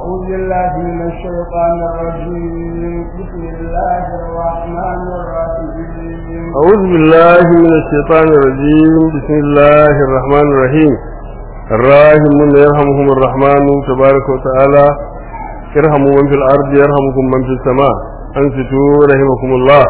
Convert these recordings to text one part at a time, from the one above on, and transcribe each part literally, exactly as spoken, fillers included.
أعوذ بالله من الشيطان الرجيم بسم الله الرحمن الرحيم أعوذ بالله من الشيطان الرجيم بسم الله الرحمن الرحيم الراحمون يرحمهم الرحمن تبارك وتعالى ارحموا من في الأرض يرحمكم من في السماء أنصتوا رحمكم الله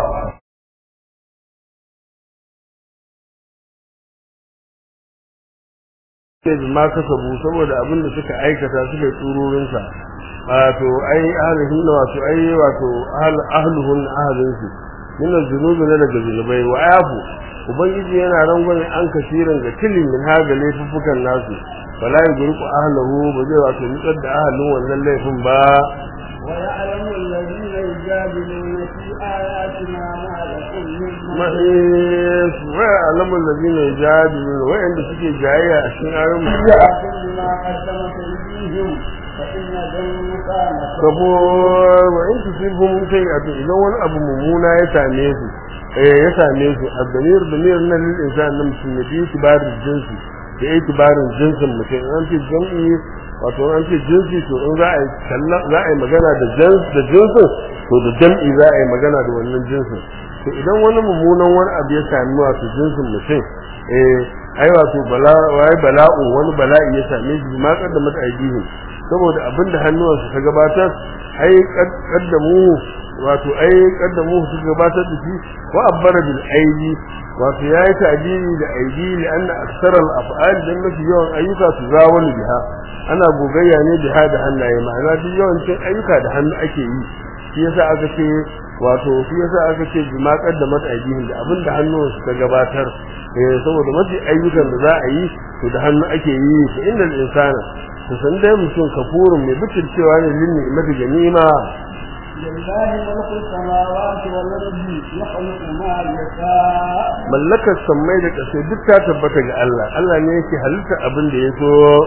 ma kasabu saboda abin da suka aikata suka yi tsururinsa wato ai ahlihin wato ai wato ahluhun ahlinsu min az-zunubi na daga zunubai wa yafu ubangiji yana rangwame an kasirin ga tilin min haga laifukan nasu wala yugriqu ahlahu ba zai wato nutsar da ahlin wannan laifin ba wa ya'lamu alladhina yujadiluna fi ayatina ma lakum min mahis wa ya'lamu alladhina yujadiluna wa inda suke jayayya a cikin ayoyin ma qaddamat aydihim fa inna dhanka kabur wa in tusibhum shay'atu idan wani abu mummuna ya same su eh ya same su abdamir damir nan lil insan nan mutum ne bi tibarin jinsi da itibarin jinsin mutum an ce jam'i wato an ce jinsi to in za a yi za a yi magana da jins da jinsin to da jam'i za a yi magana da wannan jinsin to idan wani mummunan wani abu ya sami wato jinsin mutum eh ai wato bala wai bala'u wani bala'i ya same shi ma kaddamata aidihi saboda abinda hannuwansu ta gabatar ai kaddamu wato ai kaddamu su gabatar da shi wa abbara bil aidi wato yayi ta'dili da aidi li anna aktsara al af'al dan mafi yawan ayyuka su zawali biha ana gogayya ne biha da hannaye ma'ana duk yawancin ayyuka da hannu ake yi shi yasa aka ce wato shi yasa aka ce bi ma qaddamat aidihin da abinda hannuwansu ta gabatar eh saboda mafi ayyukan da za a yi to da hannu ake yi fa innal insana to san dai mutum kafurun mai butulcewa ne lin ni'mati ganima lillahi mulku samawati wal ardi yakhluqu ma yasha mallakar sammai da ƙasa duk ta tabbata ga Allah Allah ne yake halitta abin da yaso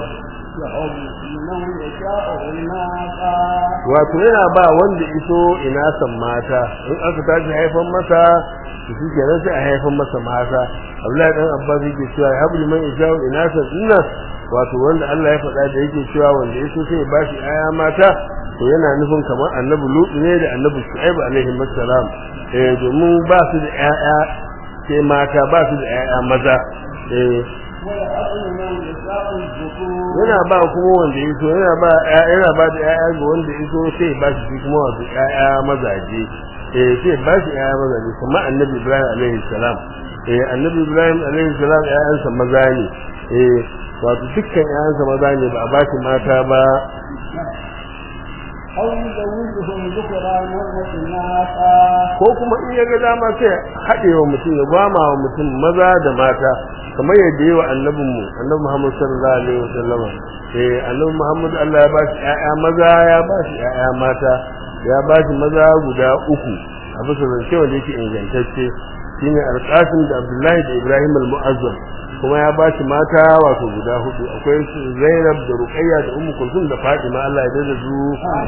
wato yana ba wanda iso ina san mata in aka tashi haifan masa shi kenan sai a haifan masa mata Abdullahi dan Abbas yake cewa ya habli man isha'u ina san inna wato wanda Allah ya faɗa da yake cewa wanda yaso sai ya bashi aya mata to yana nufin kamar annabi Lutu ne da annabi Shu'aib alaihi assalam eh domin ba su da ƴaƴa sai mata ba su da ƴaƴa maza eh yana ba kuma wanda yaso yana ba yana ba da ƴaƴa ga wanda yaso sai ba shi kuma wato ƴaƴa mazaje eh sai ba shi ƴaƴa mazaje kamar annabi Ibrahim alaihi salam eh annabi Ibrahim alaihi salam ƴaƴansa maza ne eh wato dukkan ƴaƴansa maza ne ba a ba shi mata ba أو يزوجهم ذكرانا وإناثا ko kuma in yaga dama sai haɗe wa mutum ya gwama wa mutum maza da mata kamar yadda yi wa annabin mu annabi Muhammad sallallahu alaihi wasallam eh annabi Muhammad Allah ya bashi ƴaƴa maza ya bashi ƴaƴa mata ya bashi maza guda uku a bisa zance wanda yake ingantacce shine Al-Qasim da Abdullahi da Ibrahim al-Mu'azzam kuma ya bashi mata wato guda hudu akwai Zainab da Ruqayya da Ummu Kulthum da Fatima Allah ya dade su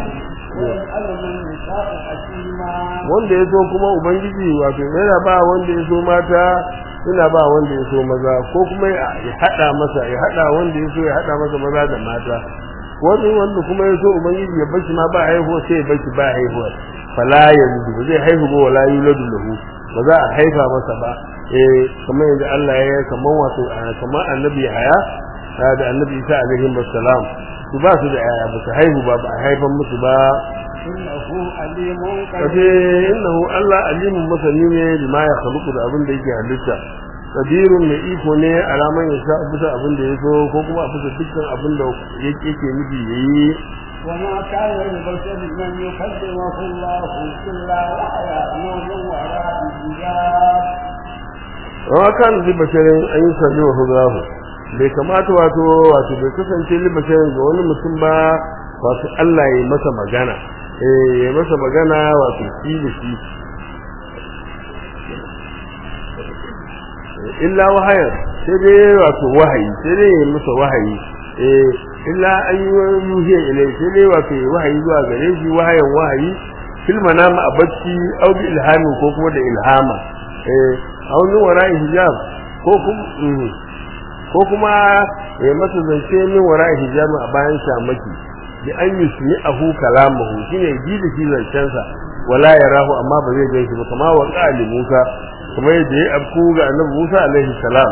wanda ya so kuma ubangiji wato yana ba wanda ya so mata yana ba wanda ya so maza ko kuma ya hada masa ya hada wanda ya so ya hada masa maza da mata wani wanda kuma ya so ubangiji ya bashi ma ba haihuwa sai ya bashi ba haihuwa fala yanzu ba zai haihu ba wala yuladu lahu ba za a haifa masa ba eh kamar yadda Allah ya kamar wato kamar annabi haya da annabi Isa alaihi wassalam su ba su da yaya ba su haihu ba ba a haifan musu ba innahu alimun kace innahu Allah alimun masani ne bima ya khluqu da abin da yake halitta qadirun mai iko ne alaman ya sha bisa abin da yaso ko kuma a bisa dukkan abin da yake yake nufi yayi وما كان لبشر من يكلمه الله إلا وحيا نور وراء الحجاب وما كان لبشر أن يكلمه الله bai kamata wato wato bai kasance libashin ga wani mutum ba wato Allah ya masa magana eh ya masa magana wato shi da shi illa wahayi sai dai wato wahayi sai dai ya masa wahayi eh illa an yuhi ilai sai dai wato wahayi zuwa gare shi wahayin wahayi fil manama a bacci au bi ilhami ko kuma da ilhama eh au ni wara'i hijab ko kuma ko kuma ya masa zance min wara'i hijab a bayan shamaki bi an yusmi'ahu kalamahu shine ji da shi zancensa wala yarahu amma ba zai gaishe ba kama wa qali Musa kuma yadda ya abku ga annabi Musa alaihi salam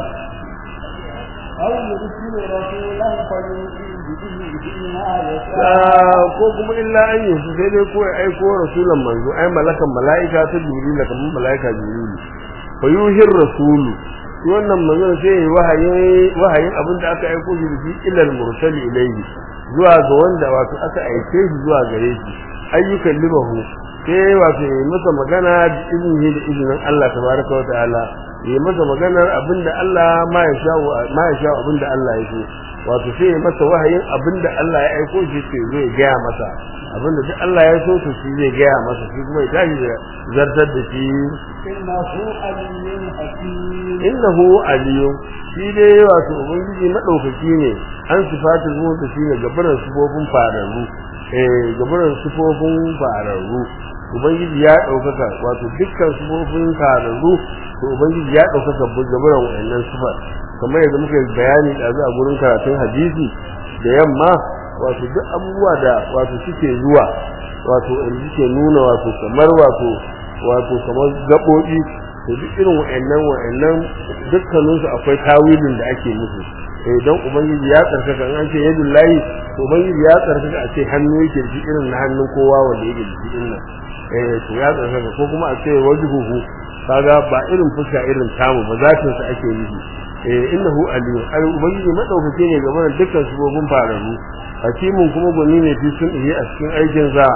أو يرسل رسولا فيوحي بإذنه ما يشاء ko kuma illa an yi su sai dai ko ya aiko rasulan manzo ai malakan mala'ika ta jibril kamar mala'ika jibril fa yuhir rasulu shi wannan manzo sai ya wahayin wahayin abin da aka aiko shi da shi ilal mursali ilayhi zuwa ga wanda wato aka aike shi zuwa gare shi ayyukan libahu sai wato ya masa magana da izini da izinin Allah tabaraka wa ta'ala ya masa maganar abinda Allah ma ya sha ma ya sha abinda Allah ya so wato sai ya masa wahayin abinda Allah ya aiko shi ce zai gaya masa abinda duk Allah ya so to shi zai gaya masa shi kuma ya tashi da zartar da shi إنه علي حكيم innahu aliyu shi dai wato ubangiji madaukaki ne an sifatul mota shi ne gabaran sifofin fararru eh gabaran sifofin fararru ubangiji ya daukaka wato dukkan sifofin fararru to ubangiji ya daukaka gabaran wannan sifar kamar yadda muka yi bayani da a gurin karatun hadisi da yamma wato duk abubuwa da wato suke zuwa wato in suke nuna wato kamar wato wato kamar gabobi to duk irin wa'annan wa'annan dukkanin su akwai tawilin da ake musu eh dan ubangiji ya tsarkaka an ce yadul lahi to ubangiji ya tsarkaka a ce hannu yake da irin na hannun kowa wanda yake da irin nan eh to ya tsarkaka ko kuma a ce wajhuhu kaga ba irin fuska irin tamu ba zatin sa ake nufi eh innahu aliyu ai ubangiji madaukake ne ga wannan dukkan subobin fararu hakimin kuma gwani ne fi sun yi a cikin aikin sa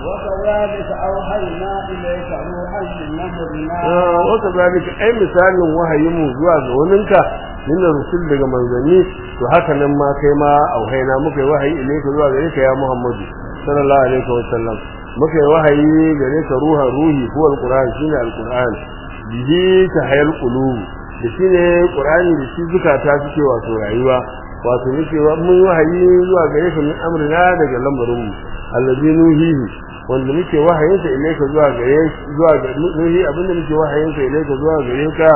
وكذلك أوحينا إليك روحا من أمرنا wata zalika ai misalin wahayin mu zuwa ga waninka min rusul daga manzanni to haka nan ma kai ma auhaina muka yi wahayi ilaika zuwa gare ka ya Muhammadu sallallahu alaihi wa sallam muka yi wahayi gare ka ruhan ruhi ko alquran shine alquran bihi tahayal qulub da shine qur'ani da shi zukata suke wato rayuwa wato nake wa mun wahayi zuwa gare ka min amrina daga lamarin mu allazi nuhihi wanda muke wahayin sa ilaika zuwa gare zuwa ga nuhi abinda muke wahayin sa ilaika zuwa gare ka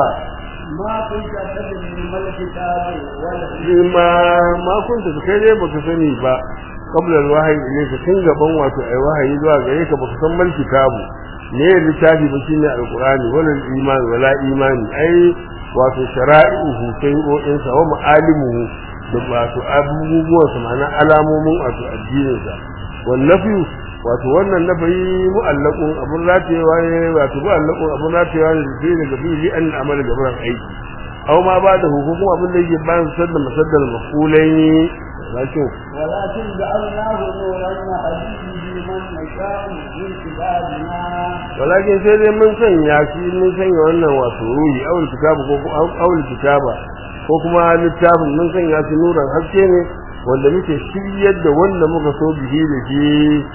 ما كنت تدري ما الكتاب ولا bima ma kunta kai dai baka sani ba qabla alwahyi ilayka tun gaban wato ai wahayi zuwa gare ka baka san mal kitabu ne littafi ba shine alqur'ani wala iman wala imani ai wato shara'i'uhu shay'o'in sa wa ma'alimuhu da wato abubuwan sa ma'ana alamomin wato addinin sa wan nafi wato wannan nafi mu'allaqun abun ratewa ne wato mu'allaqun abun ratewa ne da daga bihi an amala gaban aiki aw ma ba da hukumu abin da yake bayan sadda masaddal maqulaini lakin ولكن جعلناه نورا نهدي من نشاء من عبادنا walakin sai dai mun sanya shi mun sanya wannan wato ruhi awul kitabu ko awul kitaba ko kuma littafin mun sanya shi nuran haske ne wanda muke shiryar da wanda muka so bihi da shi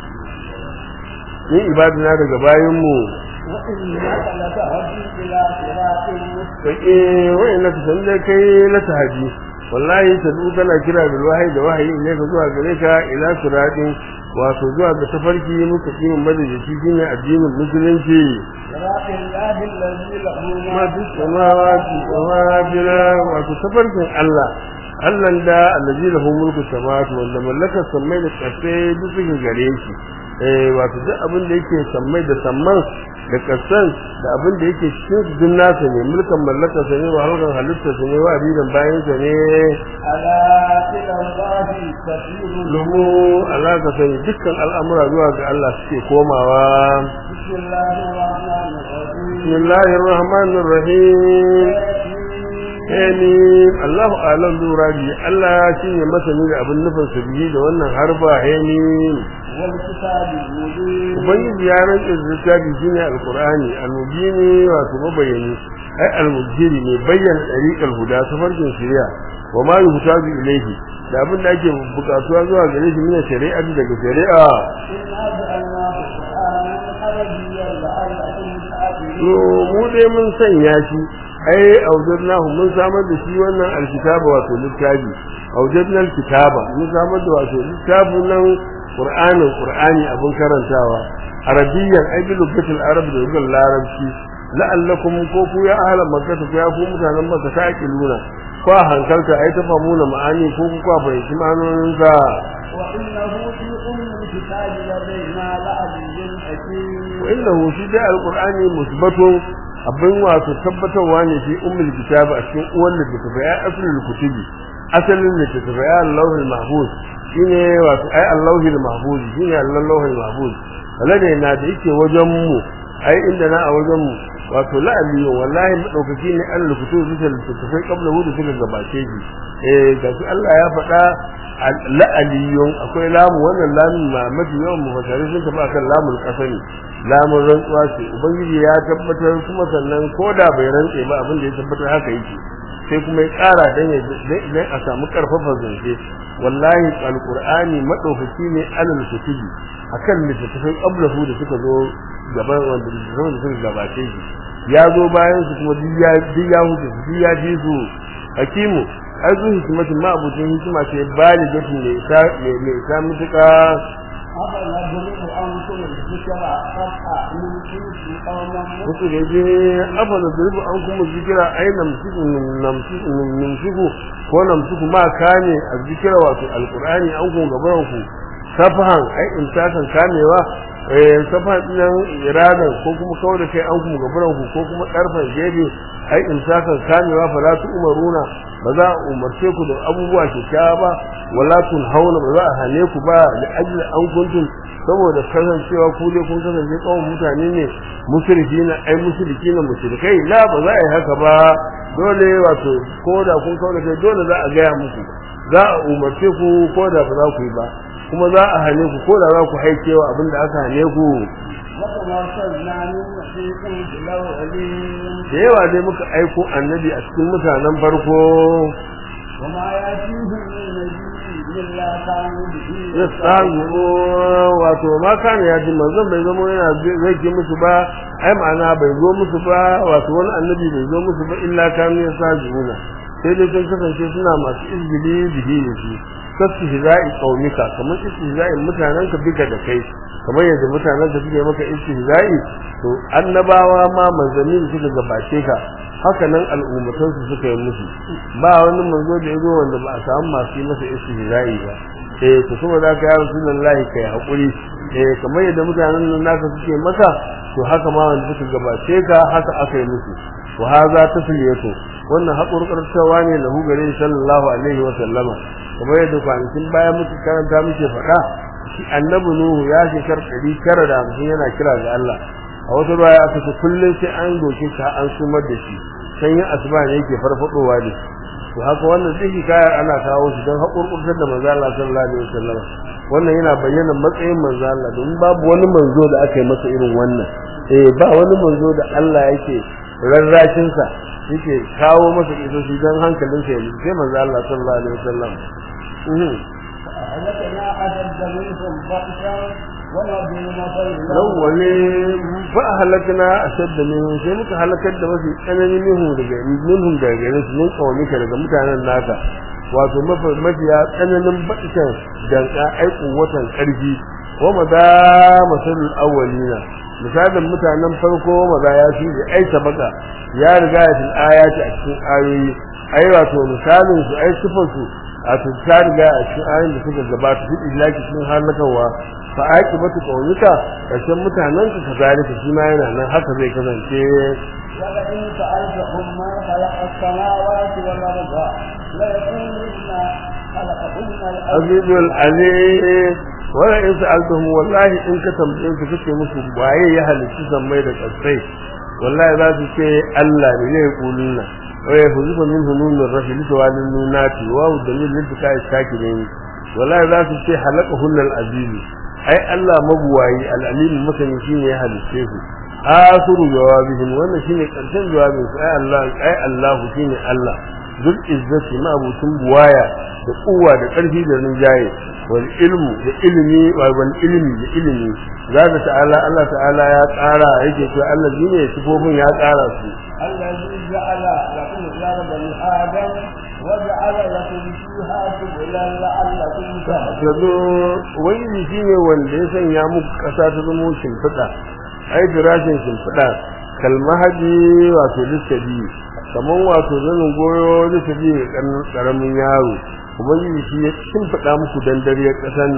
ni ibadina daga bayan mu وإنك لتهدي إلى صراط مستقيم sai wai na san da kai la tahdi wallahi tadu kana kira bil wahyi da wahyi ne ka zuwa gare ka ila siratin wato zuwa ga tafarki muka kimin madadi shine addinin musulunci صراط الله الذي له ma ما fi samawati wa ma fil wato tafarkin Allah Allah da allazi lahu mulku samawati wanda mallaka sammai da kasai duk suke gare shi eh wato duk abin da yake sammai da samman da kasan da abin da yake cikin dun nasa ne mulkan mallaka sa ne wa halkan halitta sa ne wa abidan bayan sa ne ألا إلى الله تسير lumu Allah ka sani dukkan al'amura zuwa ga Allah suke komawa بسم الله الرحمن الرحيم bismillahir rahmanir rahim Hamim Allahu a'lam bi muradi Allah shine masani da abin nufin sa bihi da wannan harfa Hamim والكتاب المبين ubangiji ya rantsa da littafi shine alqur'ani al-mubini wato mabayani ai al-mujiri ne bayyana dariqal huda tafarkin shari'a wa ma yuhtaju ilayhi da abin da ake bukatuwa zuwa gare shi ne shari'a daga shari'a إنا جعلناه قرآنا عربيا لعلكم to تعقلون mu dai mun sanya shi ai aujadnahu mun samar da shi wannan alkitaba wato littafi aujadna alkitaba mun samar da wato littafin nan qur'anin qur'ani abun karantawa arabiyyan ai bil lugatil arab da lugal larabci la'allakum ko ku ya ahlan makkah ku ya ku mutanen makka ta'qiluna ko hankalta ai ta famuna ma'ani ko ku kwa fahimci ma'anonin sa وإنه في أم الكتاب لدينا لعلي حكيم وإنه في ده القرآن مثبت abin wato tabbatarwa ne fi ummul kitab a cikin uwan littafi ya asalin kutubi asalin littafi ya Allahul mahfuz shine wato ai Allahul mahfuz shine Allahul mahfuz alade na da yake wajen mu ai inda na a wajen mu wato la aliyu wallahi madaukaki ne Allah kutubi bisa littafi kabla hudu suka gabace shi eh gashi Allah ya faɗa la aliyun akwai lamu wannan lamun ma mafi yawan mufassirin sun tafi akan lamul qasami lamun rantsuwa ce ubangiji ya tabbatar kuma sannan koda bai rantse ba abin da ya tabbatar haka yake sai kuma ya ƙara dan ya dan a samu karfafa zance wallahi alqur'ani madaukaki ne alal kutubi akan littattafai qablahu da suka zo gaban wanda da suka gabace shi ya zo bayan su kuma diya diya hudu diya ji su hakimu azu hikimatin ma abutin hikima ce bali da ne ta ne ta mutuka haka na gurin an kuma zikira haka mun ci kaunan mu wato da je afa da durbu an kuma zikira ainam cikin namsu namsu ko namsu ma kane a zikira wato alqur'ani an kuma gaban ku safahan ai in ta kan kamewa eh safahan nan iradan ko kuma kawai da kai an kuma gaban ku ko kuma karfan gefe ai in ta kan kamewa fa la tu umaruna ba za a umarce ku da abubuwa kyakkyawa ba wala tun hauna ba za a hane ku ba da ajli an kuntum saboda kasancewa ku dai kun kasance kawai mutane ne mushriki na ai mushriki na mushrikai la ba za a yi haka ba dole wato ko da kun kawo kai dole za a gaya muku za a umarce ku ko da ba za ku yi ba kuma za a hane ku ko da za ku haikewa abin da aka hane ku da yawa dai muka aiko annabi a cikin mutanen farko ya samu wato ma kana ya ji manzon bai zama yana zai ki musu ba ai ma'ana bai zo musu ba wato wani annabi bai zo musu ba illa kanu ya sa juna sai dai sun kasance suna masu izgili bihi da shi kasu hiza'i qaumika kamar istihza'in mutanen ka bika da kai kamar yadda mutanen da suke maka istihza'i to annabawa ma manzanni da suka gabace ka haka nan al'ummatan su suka yi musu ba wani manzo da yazo wanda ba a samu masu yi masa istihza'i ba eh to kuma da ka ya rasulullahi kai hakuri eh kamar yadda mutanen nan naka suke maka to haka ma wanda suka gabace ka haka aka yi musu wa hadha tasliyatu wannan hakurkartawa ne lahu gare sallallahu alaihi wa sallama kamar yadda kwanakin baya muke karanta muke faɗa annabi nuhu ya shekar ɗari tara da hamsin yana kira ga Allah a wata baya aka ce kullum sai an doke shi an sumar da shi sanyin asuba ne yake farfadowa da shi to haka wannan duk kayar ana kawo shi don hakurkurtar da manzo Allah sallallahu alaihi wasallam wannan yana bayyana matsayin manzo Allah don babu wani manzo da aka yi masa irin wannan eh ba wani manzo da Allah yake rarrashin sa yake kawo masa isoshi don hankalinsa ya sai manzo Allah sallallahu alaihi wasallam أهلكنا أشد منهم بأسا ونبي مطر لولي فأهلكنا أشد منهم sai muka halakar da mafi tsananin minhum daga minhum daga gare su mun kawamika daga mutanen naka wato mafiya tsananin ba'isan danka aikin watan ƙarfi wa maza masalul awwalina misalin mutanen farko maza ya fi da aita baka ya riga ya fil ayati a cikin ayoyi ai wato misalin su ai sifar su a ta riga a cikin ayoyin da suka gabata duk ilaki sun halakawa fa aqibatu qawlika kashin mutanen ka kazalika shi ma yana nan haka zai kasance wala in ta'alhum ma khalaqa as-samawati wal arda la yaquluna khalaqahunna al-azizul alim wala in sa'altuhum wallahi in ka tambaye su kace musu waye ya halitta sammai da kasai wallahi za su ce Allah ne ya kuluna waye huzufa min hununur rafil tawalin nunati wa dalil lidka istakirin wallahi za su ce halaqahunna al-aziz ai Allah mabuwayi al-alim masani shine ya halitta su asiru jawabihim wannan shine karshen jawabin su ai Allah ai Allah shine Allah dul izzati ma abutun buwaya da kuwa da karfi da rinjaye wal ilmu da ilmi wal ilmi da ilmi zaka ta'ala Allah ta'ala ya tsara yake to Allah shine sifofin ya tsara su الذي جعل لكم الأرض مهادا وجعل لكم فيها سبلا لعلكم تهتدون wani shine wanda ya sanya muku kasa ta zama shimfiɗa ai firashin shimfiɗa kalmahaji wato lissabi kaman wato zanin goyo lissabi kan karamin yaro ubangiji shi ya shimfiɗa muku dandariyar ƙasar nan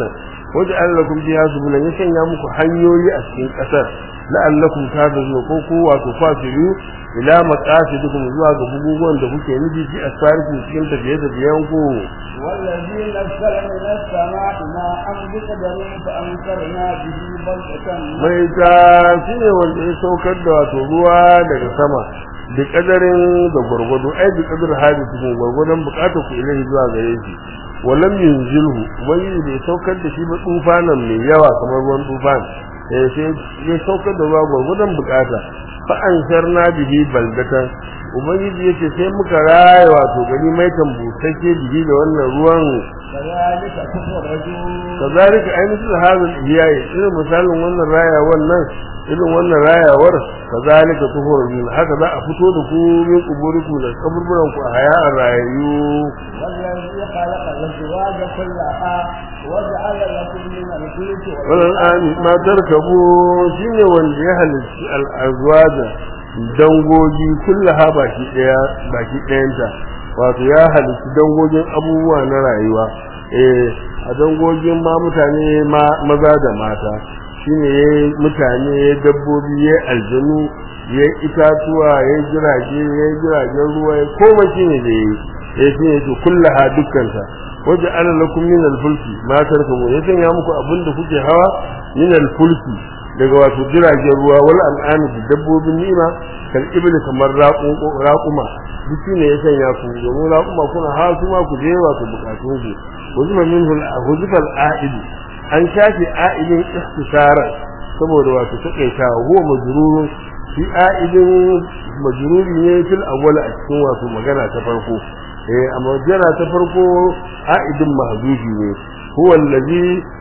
waja'ala lakum fiha subulan ya sanya muku hanyoyi a cikin kasar la'allakum tadhurun ko ku wato fasiru ila maqasidikum zuwa ga bugugun da kuke nufi fi asfarikum cikin tafiye-tafiyen ku والذي نزل من السماء ماء بقدر فأمطرنا به بلدة mai ta shine wanda ya saukar da wato ruwa daga sama da kadarin da gurgudu ai da kadar hadi cikin gurgudun bukatar ku ilahi zuwa gare shi walam yunzilhu wani bai saukar da shi ba tufanan mai yawa kamar ruwan tufan eh sai ya saukar da ruwa gurgudun bukata fa ansharna bihi baldatan ubangiji yake sai muka raya wato gari mai tambutacce bihi da wannan ruwan كذلك تخرجون kazalika ainihin hazal iyaye irin misalin wannan raya wannan irin wannan rayawar kazalika tuhurun haka za a fito da ku min kuburiku da kaburburan ku a haya'ar rayu والذي خلق الأزواج كلها وجعل لكم من الفلك wannan ani ma tarkabu shine wanda ya halitta al-azwaja dangogi kullaha baki daya baki dayanta wato ya halitta dangogin abubuwa na rayuwa eh a dangogin ma mutane ma maza da mata shine yayi mutane yayi dabbobi yayi aljanu yayi itatuwa yayi jirage yayi jiragen ruwa yayi komai shine da yayi eh shine to kullaha dukkanta waje ana lakum min al-fulki ma tarkabu ya sanya muku abinda kuke hawa min al-fulki daga wato jiragen ruwa wal al'ani da dabbobin nima kal ibl kamar raquma duk ne ya sanya ku domin raquma kuna hawa kuma ku je wato bukatun ku wajiba minhu al-hujifa al-a'id an shafi a'idin ikhtisara saboda wato takaitawa huwa majrurun fi a'idin majruri ne fil awwal a cikin wato magana ta farko eh amma magana ta farko a'idin mahdufi ne huwa allazi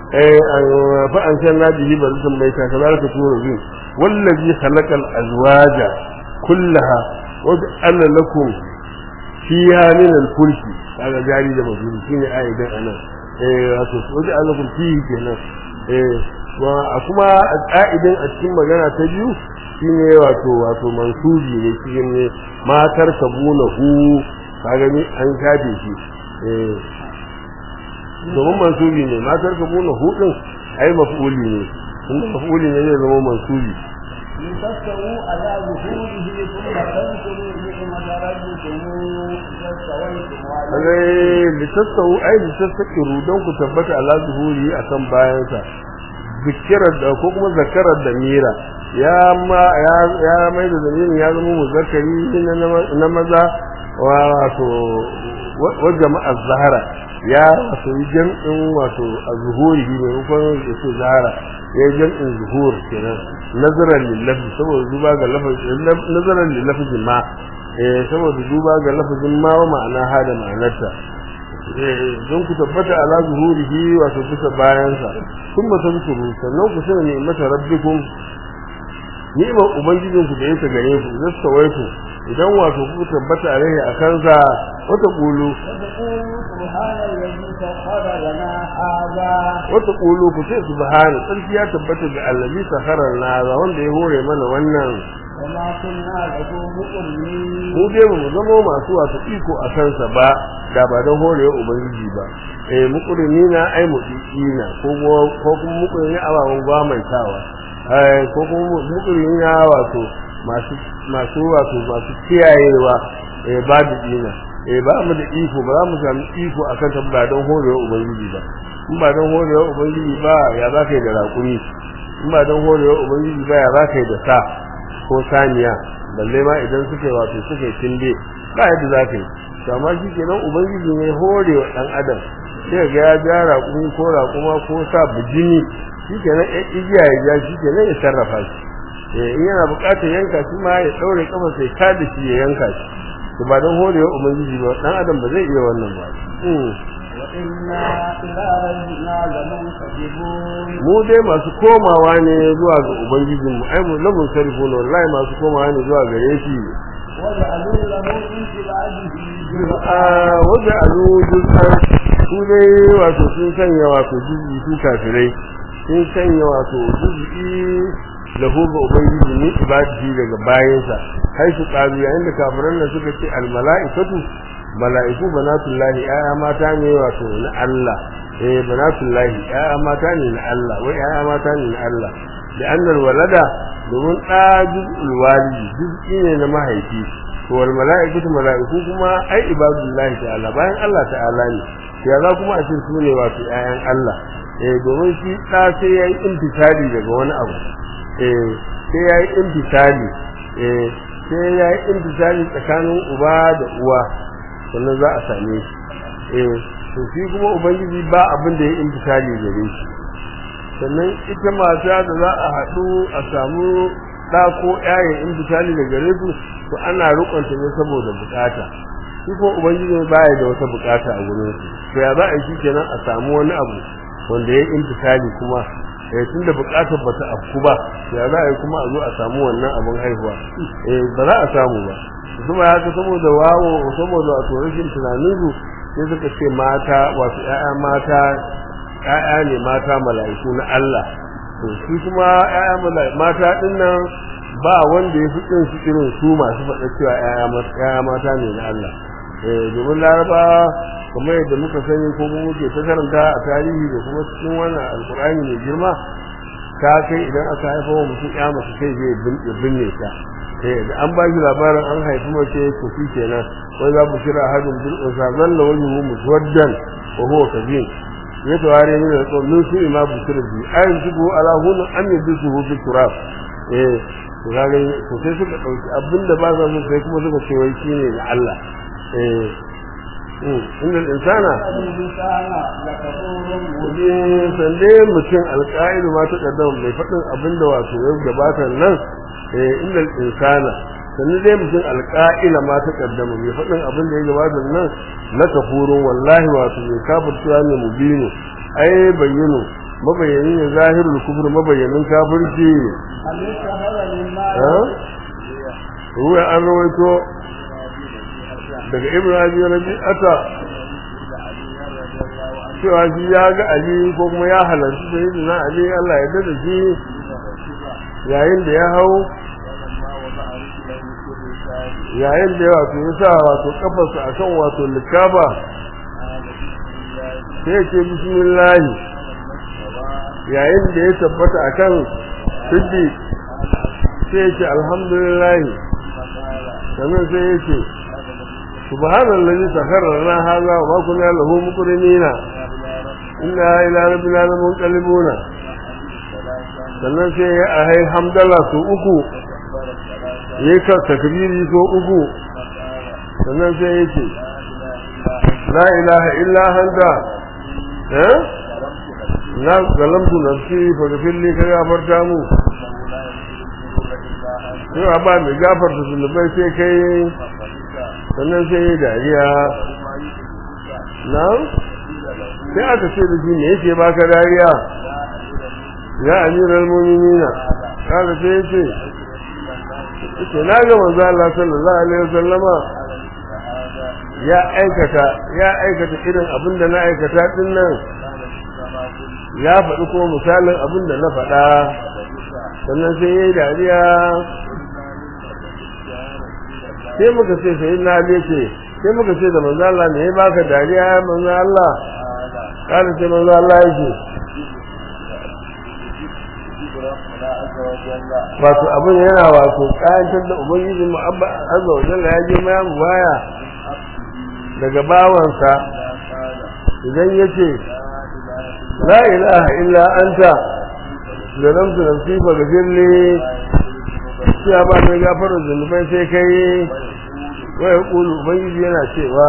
fa anshana bihi barzan baita kazalika turun wallazi khalaqal azwaja kullaha waja'ala lakum fiha min al-fulki kaga jari da majruri shine a'idin anan eh wato waja'ala lakum fihi kenan eh wa kuma a'idin a cikin magana ta biyu shine wato wato mansubi ne cikin ne matar kabunahu kaga ni an kafe shi eh domin mansubi ne matar kabunahu din ai maf'uli ne inda maf'uli ne zai zama mansubi لتستووا على ظهوره ثم تنكروا نعمة ربكم إذا استويتم alai litastawu ai litastakiru don ku tabbata ala zuhuri akan bayansa zikirar da ko kuma zakarar da mira ya ma ya ya mai da zamirin ya zama muzakkari na maza wato wa jama'a zahara ya wato jam'in wato azhuri ne ko yace zahara ya jam'in zuhur kenan nazaran lillahi saboda duba ga lafazin nazaran lillahi ma eh saboda duba ga lafazin ma wa ma'ana hada ma'anarta eh don ku tabbata ala zuhurihi wato bisa bayansa kuma tanturu sannan ku sani ni'mata rabbikum ni'mar ubangijinku da yake gare ku zasta waiku idan wato ku tabbata alaihi akan sa wata kulu سبحان الذي سخر لنا هذا wata kulu ku ce subhana sarki ya tabbata ga allazi sakhara lana wanda ya hore mana wannan وما كنا له مقرنين mu dai mu zama masu wato iko a kansa ba da ba don horewa ubangiji ba eh muqrinina ai muqina ko ko kuma muqrinina abawan gwamntawa eh ko kuma muqrinina wato masu masu wato masu kiyayewa eh ba da dina eh ba mu da iko ba mu samu iko akan ta ba don horewa ubangiji ba in ba don horewa ubangiji ba ya za kai da rakuni in ba don horewa ubangiji ba ya za kai da sa ko saniya balle ma idan suke wato suke tinde ba yadda za ka yi to amma shi kenan ubangiji ne hore wa dan adam sai ga ya ja raƙumi ko raƙuma ko sa bijini shi kenan ya igiya ya ja shi kenan ya sarrafa shi eh in yana buƙatar yanka shi ma ya daure kafa sai ka da shi ya yanka shi to ba don hore wa ubangiji ba dan adam ba zai iya wannan ba وإنا إلى ربنا لمنقلبون mu dai masu komawa ne zuwa ga ubangijinmu ai mu lamun sarfu ne wallahi masu komawa ne zuwa gare shi وجعلوا له من بعده a waje alu dukkan su dai wato sun sanya wato juzi su kafirai sun sanya wato juzi lahu ga ubangiji ne ibadihi daga bayansa kai su kazu yayin da kafiran nan suka ce al mala'ikatu mala'iku banatullahi ayya mata ne wato na Allah eh banatullahi ya mata ne na Allah wai ya mata ne na Allah da annal walada domin ɗajul walidi juz'i ne na mahaifi to wal mala'ikatu mala'iku kuma ai ibadullahi ta'ala bayan Allah ta'ala ne ya za kuma a ce su ne wato ƴaƴan Allah eh domin shi ɗa sai yayi intisali daga wani abu eh sai yayi intisali eh sai yayi intisali tsakanin uba da uwa sannan za a same shi eh to shi kuma ubangiji ba abin da ya intisali gare shi sannan ita mata da za a haɗu a samu ɗa ko ƴaƴa intisali da gare su to ana rukunta ne saboda bukata shi ko ubangiji baya da wata bukata a gurin su to ya za a yi kenan a samu wani abu wanda ya intisali kuma eh tunda bukatar bata afku ba ya za a yi kuma a zo a samu wannan abin haihuwa eh ba za a samu ba kuma haka saboda wawo saboda wato rashin tunanin su sai suka ce mata wato ƴaƴa mata ƴaƴa ne mata mala'iku na Allah to shi kuma ƴaƴa mata din nan ba wanda ya fi kin su irin su masu faɗa cewa ƴaƴa mata ne na Allah eh domin laraba kuma yadda muka sani ko kuma muke ta karanta a tarihi da kuma cikin wannan alkur'ani mai girma ta kai idan aka haifa wa mutum ƴa mace sai zai binne ta eh da an ba shi labarin an haifi mace to shi kenan wai za ku shira hadin bil unsa zalla wajhu muswaddan wa huwa kadhib ya taware ne da to min su ima bu shira bi ayin su ala hun an yadsuhu fi turab eh to gane to sai suka dauki abinda ba za su sai kuma suka ce wai shine da Allah eh inda insana sande mutum alƙa'idu ma ta kaddama mai faɗin abinda wato yau gabatar nan inda insana sannan dai mutum alƙa'ila ma ta kaddama mai faɗin abinda ya gabatar nan na kafurun wallahi wato mai kafirtuwa ne mubinu ai bayyano mabayyani ne zahirul kufr mabayyanin kafirci ruwa an rawaito daga ibrahim rabi'ata cewa shi ya ga ali ko kuma ya halarci sayyidina ali Allah ya dade shi yayin da ya hau yayin da wato ya sa wato kafarsa akan wato likaba sai ce bismillah yayin da ya tabbata akan siddi sai ce alhamdulillah sannan sai ya ce subhanallazi sakharna hadha wa ma kunna lahu muqrinina inna ila rabbina lamunqalibuna sannan sai ya ahai hamdallah su uku yayi ka takbiri so uku sannan sai ya ce la ilaha illa anta eh na zalamtu nafsi fa gafirli ka gafarta mu sai ba mai gafarta zunubai sai kai sannan sai ya dariya na sai aka ce da shi ne yake baka dariya ya amiral mu'minina kaga sai yace ce na ga manzo Allah sallallahu alaihi wasallama ya aikata ya aikata irin abinda na aikata din nan ya faɗi ko misalin abinda na faɗa sannan sai ya dariya sai muka ce sai na ne ce sai muka ce da manzo Allah ne baka dariya manzo Allah kana ce manzo Allah yake wato abin yana wato kayantar da ubangiji mu abba azza wa jalla ya je mai waya daga bawansa idan yace la ilaha illa anta zalamtu nafsi fa ghfirli ya ba mai gafarar zunubai sai kai wai kulu ubangiji yana cewa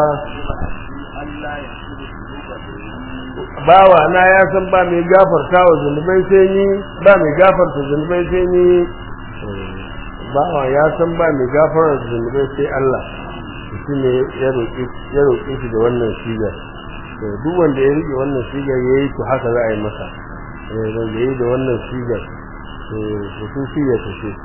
bawa na ya san ba mai gafarta wa zunubai sai ni ba mai gafarta zunubai sai ni bawa ya san ba mai gafarar zunubai sai Allah shi ne ya roƙi ya roƙi shi da wannan sigar to duk wanda ya rike wannan sigar yayi to haka za a yi masa eh da yayi da wannan sigar to su sigar ta ce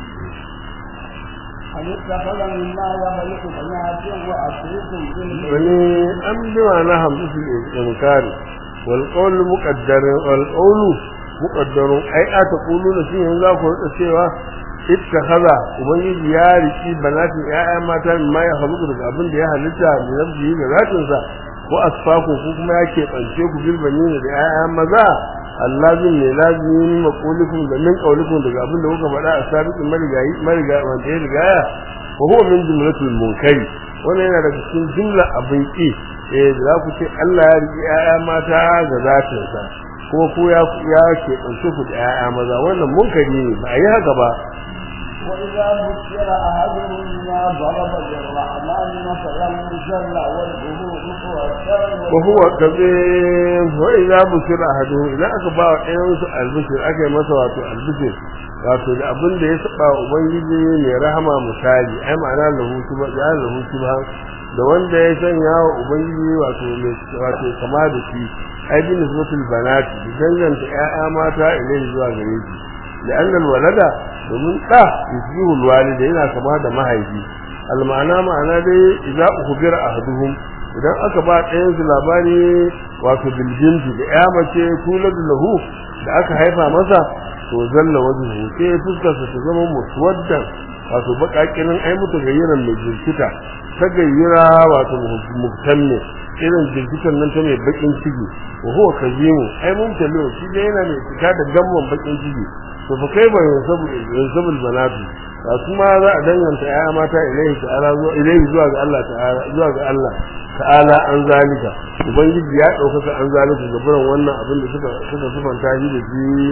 wani an biwa na hamsu su inkari wal qawl muqaddar wal qawl muqaddar ai a ta qulu da shi yanzu ku rika cewa ittakhadha ubangiji ya riki banatin ya'ya mata ma ya halu daga abin da ya halitta da nafsi ga zatin sa wa asfaku ku kuma ya keɓance ku bil banina da ƴaƴa maza allazim ne lazimin maqulikum da min qaulikum daga abin da kuka faɗa a sabiqin marigayi mariga wanda ya rigaya wa huwa min jumlatul munkari wannan yana daga cikin jumla abin ki eh da za ku ce Allah ya rigi ƴaƴa mata ga zatin sa kuma ku ya ya keɓance ku da ƴaƴa maza wannan munkari ne ba a yi haka ba وإذا بشر أحدهم ما ضرب للرحمن مثلا جل وجهه مسودا وهو كذب وإذا بشر أحدهم إذا أكبر أينس البشر أكي مسوات البشر wato da abin da ya saba ubangiji mai rahama misali ai ma'ana lahu subha ya lahu subha da wanda ya sanya wa ubangiji wato mai wato kama da shi ai bin nisbatul banat danganta ƴaƴa mata ilai zuwa gare shi da annal walada domin da yusbihu alwalida yana kama da mahaifi almana ma'ana dai idza ukhbira ahaduhum idan aka ba ɗayan su labari wato biljinti da ya mace tulad lahu da aka haifa masa to zalla wajhu sai fuskar sa ta zama muswaddan wato bakakinin ai mutu gayyaran mai jirkita ta gayyara wato muktamme irin jirkitan nan ta mai bakin ciki wa huwa kazimu ai mun tallo shi dai yana mai fita da gamman bakin ciki to fa kai bayan saboda sabul banatu ba kuma za a danganta aya mata ilaihi ta'ala zuwa ilaihi zuwa ga Allah ta'ala zuwa ga Allah ta'ala an zalika ubangiji ya dauka an zalika ga buran wannan abin da suka suka sufanta shi da shi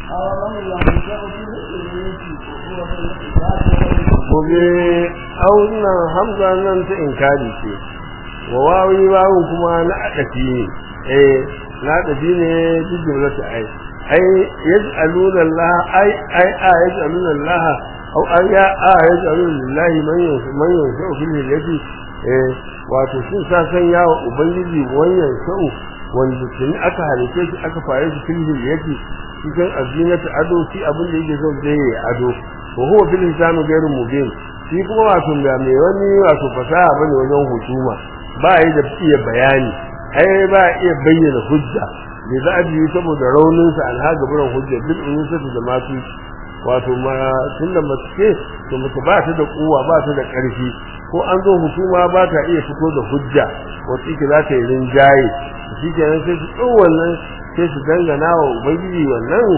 gobe auna hamza nan ta inkari ce wa wawi wawun kuma na adafi ne eh na adafi ne duk jumlatu ai ai yaj'aluna Allah ai ai a yaj'aluna Allah aw ayya a yaj'aluna lillahi man yusha man yusha fil hilyati eh wato sun sa san yawo ubangiji wannan sha'u wanda tuni aka halice shi aka fare shi fil hilyati cikin azinata ado shi abin da yake so zai yi ado wa huwa fil hisanu ghairu mubin shi kuma wato da mai wani wato fasaha bane wajen hukuma ba yi da iya bayani ai ba iya bayyana hujja da za a ji saboda raunin sa alhaga buran hujja bil unsati da masu wato ma tunda mace to mace ba ta da kuwa ba ta da karfi ko an zo hukuma ba ta iya fito da hujja wato ki za ta yi rinjaye shi kenan sai su wannan sai su dangana wa ubangiji wannan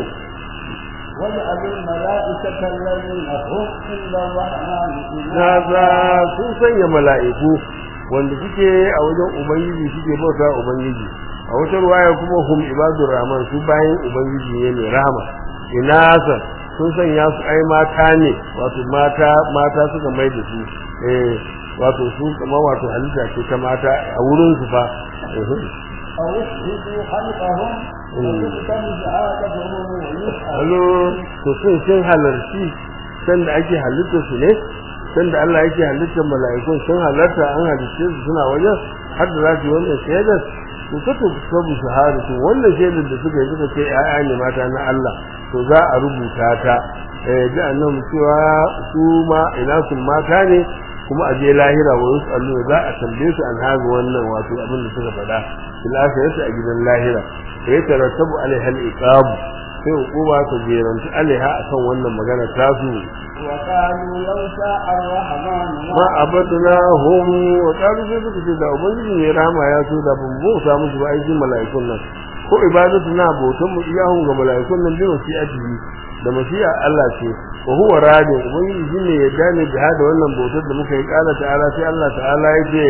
وجعل الملائكة الذين هم عند الرحمن هذا sun sanya mala'iku wanda suke a wajen ubangiji suke bauta ubangiji a wata ruwaya kuma hum ibadur rahman su bayan ubangiji ne mai rahama inasa sun sanya su ai mata ne wato mata mata suka mai da su eh wato su kuma wato halitta ce ta mata a wurin su fa أو يشهدوا خلقهم وتختم شهادتهم Hello, to sun sun halarci sanda ake halitta su ne sanda Allah yake halittar mala'ikun sun halarta an halitta su suna wajen har da za su yi wannan shaidar to kato sabu shahadatu wannan shaidar da suka yi suka ce ƴaƴa ne mata na Allah to za a rubuta ta eh da annabi cewa su ma ina sun mata ne kuma a je lahira wa yusallu za a tambaye su an haga wannan wato abin da suka faɗa fil akhirati a gidan lahira sai tarattabu alaiha al-iqab sai hukuma ta jeranta alaiha akan wannan magana ta su وقالوا لو شاء الرحمن ma abadnahum wa qalu sai suka ce da ubangiji ne rahama ya so da ban bauta musu ba aikin mala'ikun nan ko ibadatu na bautan mu iyahun ga mala'ikun nan bin wasi ajibi da masiya Allah ce wa huwa radi ubangiji shine ya gane da hada wannan bautar da muka yi kala ta'ala sai Allah ta'ala yake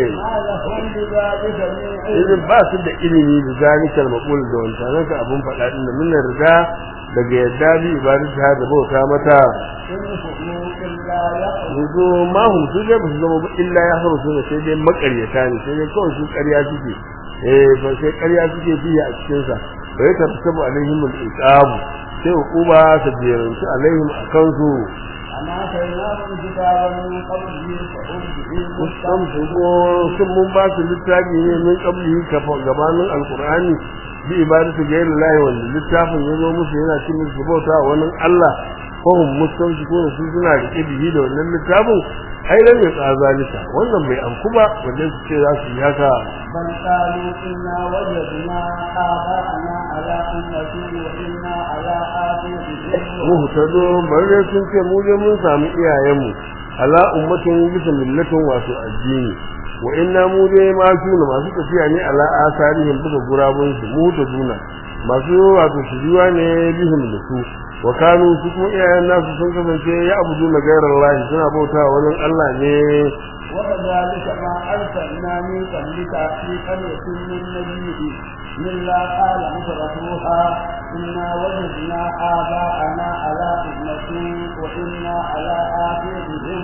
idan ba su da ilimi da zalikal maqul da wannan ka abun faɗa din da mun riga daga yadda bi ibadatu da bauta mata yanzu ma hum su dai ba su zama illa ya haru su sai dai makaryata ne sai dai kawai su ƙarya suke eh ba sai ƙarya suke biya a cikin sa bai tartabu alaihim al-iqab sai hukuma ta jeranci alaihim akan su أما كيناهم كتابا من قبله فهم به mustamsiku sun mun ba su littafi ne min qablihi kafa gabanin alqur'ani bi ibadatu ghayri llahi wanda littafin yazo musu yana cikin su bauta wani Allah fahim mustamsiku su suna rike bihi da wannan littafin ai lam yazalika wannan bai amku ba wanda su ce za su yi haka بل قالوا إنا وجدنا آباءنا على أمة وإنا على آثارهم muhtado bare sun ce mu je mun samu iyayenmu ala ummatin bisa millatin wasu addini wa inna mu dai ma suna masu tafiya ne ala asarihim buga gurabun su mu da duna masu wato shiriwa ne bihim da su wa kanu su kuma iyayen nasu sun kasance ya abudu na gairar lahi suna bauta wani Allah ne وكذلك ما أرسلنا من قبلك في قرية من نبي إلا قال مترفوها إنا وجدنا آباءنا على أمة وإنا على آخرهم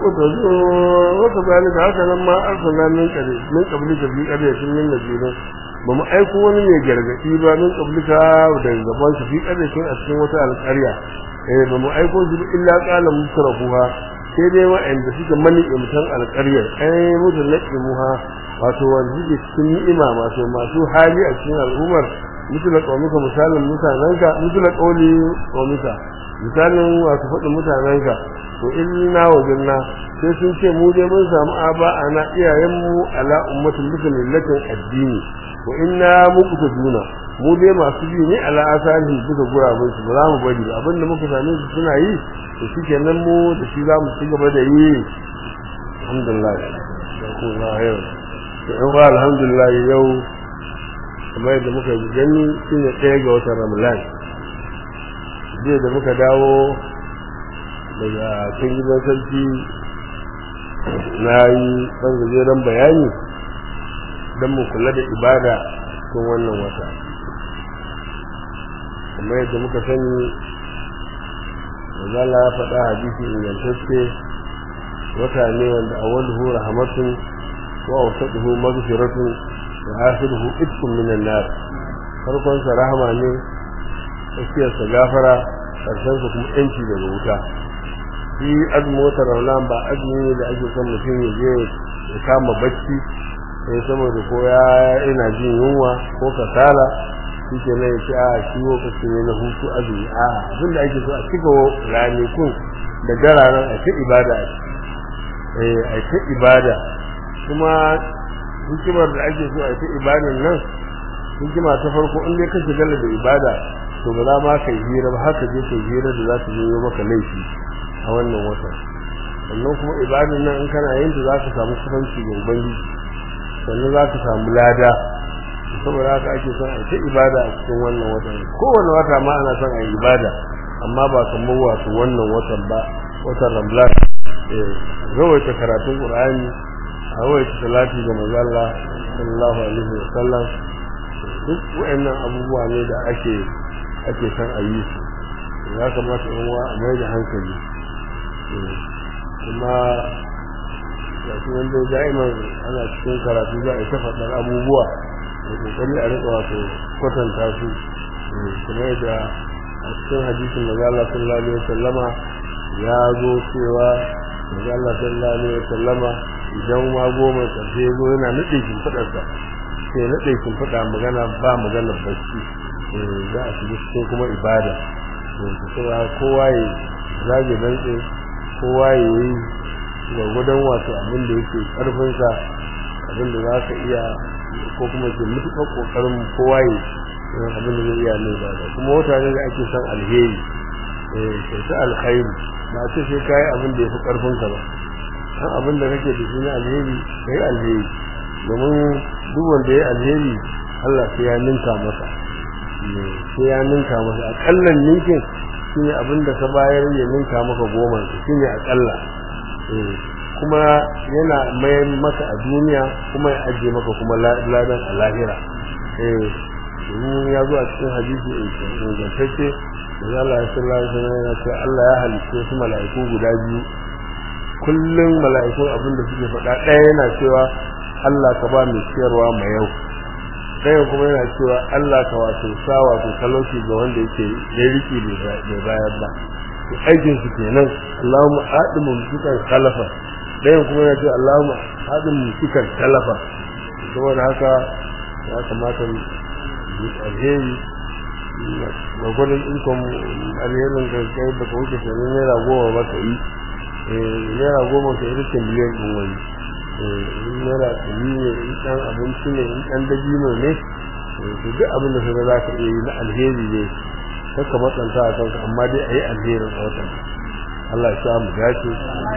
وكذلك هكذا ما أرسلنا من قبلك من قبلك في قرية من نبي ba mu aiko wani mai gargadi ba min kablika da gaban shi fi ƙarshen a cikin wata alƙarya eh ba mu aiko shi illa qala musrafuha sai dai wa'anda suka mani imtan alƙaryar ai mutum naqimuha wato wanda suke cikin ni'ima masu masu hali a cikin al'ummar mutum qaumika misalin mutananka mutum qauli qaumika misalin wato faɗin mutananka to inna wajanna sai sun ce mu dai mun samu aba ana iyayen mu ala ummatin bikin millatin addini wa inna muqtaduna mu dai masu bi ne ala asali duka gurabun su ba za mu bari ba abinda muka same su suna yi to shikenan mu da shi za mu ci gaba da yi alhamdulillah ko na yau to in ba alhamdulillah yau kamar da muka gani shine ɗaya ga watan Ramadan jiya da muka dawo daga cikin gidan sarki na yi ɗan gajeren bayani don mu kula da ibada cikin wannan wata kamar yadda muka sani mazala ya faɗa hadisi ingantacce wata ne wanda awwaluhu rahmatun wa awsatuhu maghfiratun wa akhiruhu itqun minan nar farkon sa rahama ne tsakiyar sa gafara karshen sa kuma yanci daga wuta shi azumin watan Ramadan ba azumi ne da ake son mutum ya je ya kama bacci sai saboda ko ya ina jin yunwa ko kasala shike ne shi a shi lokaci ne na hutu azumi a abinda ake so a cika ranakun da dararan a cikin ibada eh a cikin ibada kuma hikimar da ake so a cikin ibadan nan hikima ta farko in dai ka shiga da ibada to ba za ma kai hira ba haka je kai hira da za ta yi maka laifi a wannan wata sannan kuma ibadan nan in kana yin ta za ka samu kusanci ga ubangiji sannan za ka samu lada saboda haka ake son a yi ibada a cikin wannan watan kowane wata ma ana son a yi ibada amma ba kamar wato wannan watan ba watan Ramadan eh rawaita karatun Qur'ani a rawaita salati ga manzo Allah sallallahu alaihi wasallam duk wayannan abubuwa ne da ake ake son a yi su ya kamata in wa a mai da hankali kuma da su wanda da'iman ana cikin karatu za a ta faɗar abubuwa da kokari a rika wato kwatanta su kuma da a cikin hadisin da Allah sallallahu alaihi wasallama ya zo cewa da Allah sallallahu alaihi wasallama idan ma goma karshe zo yana nade kin fadar sa sai nade kin fada magana ba magana bacci za a shiga cikin kuma ibada to kuma kowa ya zage dantse kowa ya yi gwargwadon wato abin da yake karfinsa abin da za ka iya ko kuma ke mutuƙar ƙoƙarin kowa yi abin da zai iya mai ba da kuma wata ne da ake son alheri sai ta alkhairi ba ce sai ka yi abin da ya fi ƙarfinka ba kan abin da kake da shi na alheri ka yi alheri domin duk wanda ya alheri Allah sai ya ninka masa sai ya ninka masa aƙallan ninkin shine abin da ka bayar ya ninka maka goma shine aƙalla kuma yana mayar maka a duniya kuma ya ajiye maka kuma ladan a lahira eh ya zo a cikin hadisi ingantacce da Allah ya sallallahu alaihi wasallam ya ce Allah ya halitta su mala'iku guda biyu kullum mala'ikun abin da suke faɗa ɗaya yana cewa Allah ka ba mu ciyarwa mai yau ɗaya kuma yana cewa Allah ka wato sa wato talauci ga wanda yake ya riki bai bayar ba to aikin su kenan Allahumma adimu mutukan khalafa ɗayan kuma yana ce Allahumma adimu mutukan khalafa saboda haka ya kamata mu alheri gwagwadon ikon alherin da kai ba ka wuce sanin naira goma ba ka yi naira goma ka yi rikin miliyan ɗin wani naira ɗari ne in ɗan abinci ne in ɗan dabino ne to duk abin da sai za ka iya yi na alheri ne kakka matsanta a kanka amma dai a yi alherin a watan Allah ya sa mu dace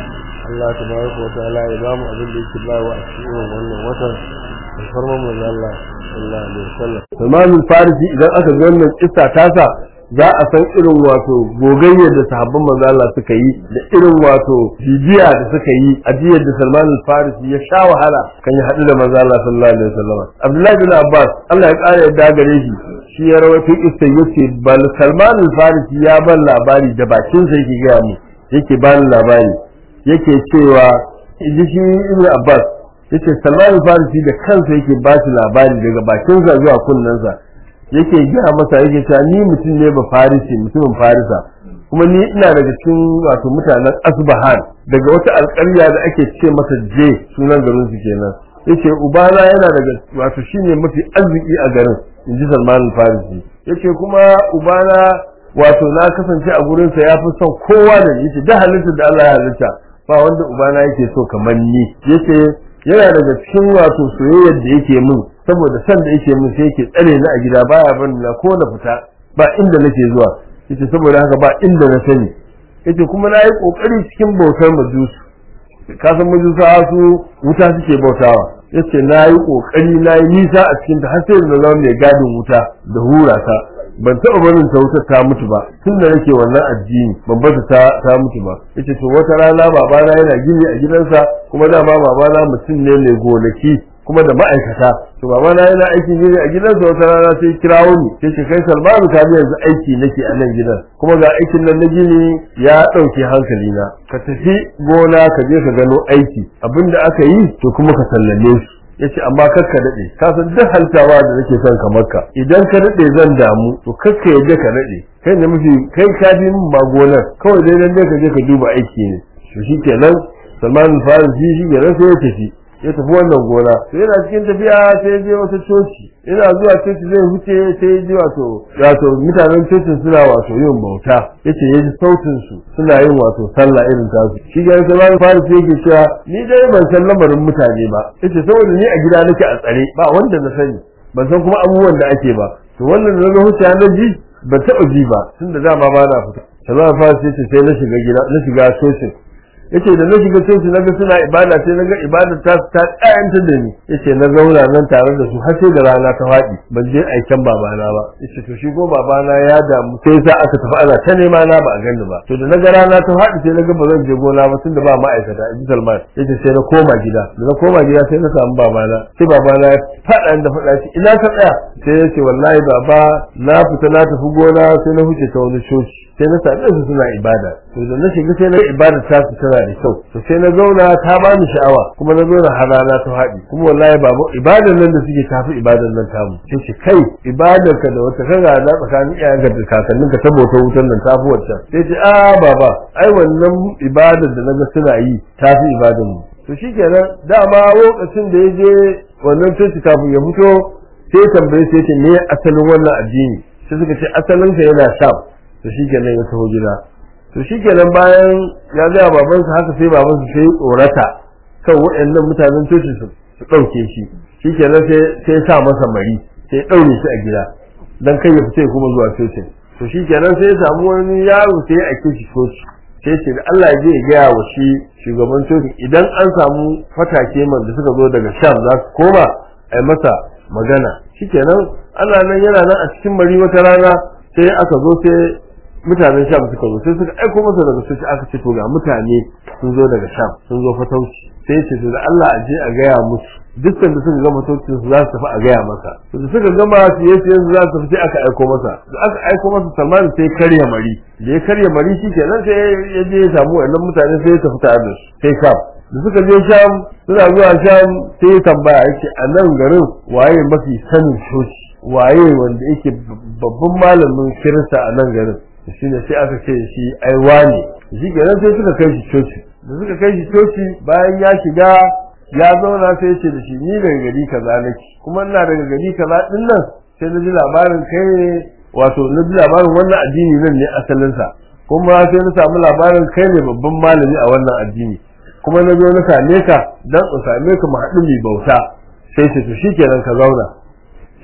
Allah tabaraka wa ta'ala ya ba mu abin da yake ba wa a cikin wannan watan farman manzo Allah sallallahu alaihi wasallam Salman al-Farisi idan aka ga wannan kissa tasa za a san irin wato gogayyar da sahabban manzo Allah suka yi da irin wato bibiya da suka yi ajiyar da Salman al-Farisi ya sha wahala kan ya hadu da manzo Allah sallallahu alaihi wasallam Abdullahi bin Abbas Allah ya kare yadda gare shi shi ya rawaito kissa yace bal Salman al-Farisi ya ban labari da bakin sa yake ga mu yake ban labari yake cewa shi Ibn Abbas yace Salman al-Farisi da kansa yake ba shi labari daga bakin sa zuwa kunnen sa yake gaya masa yake cewa ni mutum ne ba Farisi mutumin Farisa kuma ni ina daga cikin wato mutanen Asbahan daga wata alƙarya da ake ce mata Je sunan garin su kenan yace ubana yana daga wato shine mafi arziki a garin inji Salman al-Farisi yace kuma ubana wato na kasance a gurin sa yafi son kowa da yace da halitta da Allah ya halitta ba wanda ubana yake so kamar ni yace yana daga cikin wato soyayyar da yake min saboda san da yake min sai yake tsare ni a gida baya ban na ko na fita ba inda nake zuwa yace saboda haka ba inda na sani yace kuma na yi kokari cikin bautar majusu ka san majusa su wuta suke bautawa yace na yi kokari na yi nisa a cikin ta har sai da zama mai gadin wuta da hura ta ban taɓa barin ta wutar ta mutu ba tun da nake wannan addini ban bar ta ta mutu ba yace to wata rana babana yana gini a gidansa kuma dama babana mutum ne mai gonaki kuma da ma'aikata to babana yana aikin gini a gidansa wata rana sai kirawo ni sai ce kai Salmanu ka yanzu aiki nake a nan gidan kuma ga aikin nan na gini ya ɗauke hankali na ka tafi gona ka je ka gano aiki abinda aka yi to kuma ka sallame shi yace amma kakka dade ka san duk haltawa da nake son ka makka idan ka dade zan damu to kakka yaje ka dade kai ne mafi kai ka bi min ba gonar kawai dai dan dai ka je ka duba aiki ne to shikenan Salman Farisi shi ya rasa ya tafi ya tafi wannan gona sai yana cikin tafiya sai ya je wata coci ina zuwa coci zai huce sai ya ji wato wato mutanen cocin suna wato yin bauta yace ya ji sautin su suna yin wato sallah irin tasu shi ga Salman Farisi yake cewa ni dai ban san lamarin mutane ba yace saboda ni a gida nake a tsare ba wanda na sani ban san kuma abubuwan da ake ba to wannan da na huce na ji ban taɓa ji ba tunda dama ba na fita Salman Farisi yace sai na shiga gida na shiga cocin yace da na shiga coci naga suna ibada sai naga ibadar ta ta tsayanta da ni yace na zauna nan tare da su har sai da rana ta faɗi ban je aikin babana ba yace to shi go babana ya damu sai sa aka tafi ana ta nema na ba a gani ba to da naga rana ta faɗi sai naga ba zan je gona ba tunda ba ma'aikata in Salman yace sai na koma gida da na koma gida sai na samu babana sai babana ya faɗa da faɗa shi ina ka tsaya sai yace wallahi baba na fita na tafi gona sai na huce ta wani coci sai na same su suna ibada to da na shiga sai na ibada ta su tana da kyau to sai na zauna ta bani sha'awa kuma na zauna har rana ta haɗi kuma wallahi babu ibadan nan da suke tafi ibadan nan tamu sai ce kai ibadar ka da wata kaga da tsakanin iyayenka da kakannin ka saboda wutan nan tafi wacce sai ce a baba ai wannan ibadar da naga suna yi tafi ibadan mu to shikenan dama lokacin da ya je wannan coci kafin ya fito sai tambaye sai ce me asalin wannan addini sai suka ce asalin sa yana sham to shikenan ya taho gida to shikenan bayan ya ga babansa haka sai babansa sai tsorata kan waɗannan mutanen coci su su dauke shi shikenan sai sai sa masa mari sai daure shi a gida dan kai ya fice kuma zuwa coci to shikenan sai ya samu wani yaro sai ya aike shi coci sai ce Allah ya je ya ga wa shi shugaban coci idan an samu fatake man da suka zo daga Sham za su koma ai masa magana shikenan ana nan yana nan a cikin mari wata rana sai aka zo sai mutanen Sham suka zo sai suka aiko masa daga su aka ce to ga mutane sun zo daga Sham sun zo fatauci sai ce to da Allah a je a gaya musu dukkan da suka gama fataucin su za su tafi a gaya masa to da suka gama siye siye su za su tafi sai aka aiko masa da aka aiko masa Salman sai karya mari da ya karya mari shikenan sai ya je ya samu wannan mutane sai ya tafi tare da su sai Sham da suka je Sham suna zuwa Sham sai ya tambaya yake a nan garin waye mafi sanin shoci waye wanda yake babban malamin Kirista a nan garin shi ne sai aka ce shi ai wane shi kenan sai suka kai shi coci da suka kai shi coci bayan ya shiga ya zauna sai ya ce da shi ni daga gari kaza nake kuma ina daga gari kaza din nan sai na ji labarin kai ne wato na ji labarin wannan addini nan ne asalin sa kuma sai na samu labarin kai ne babban malami a wannan addini kuma na zo na same ka dan in same ka mu haɗu mu bauta sai ce to shikenan ka zauna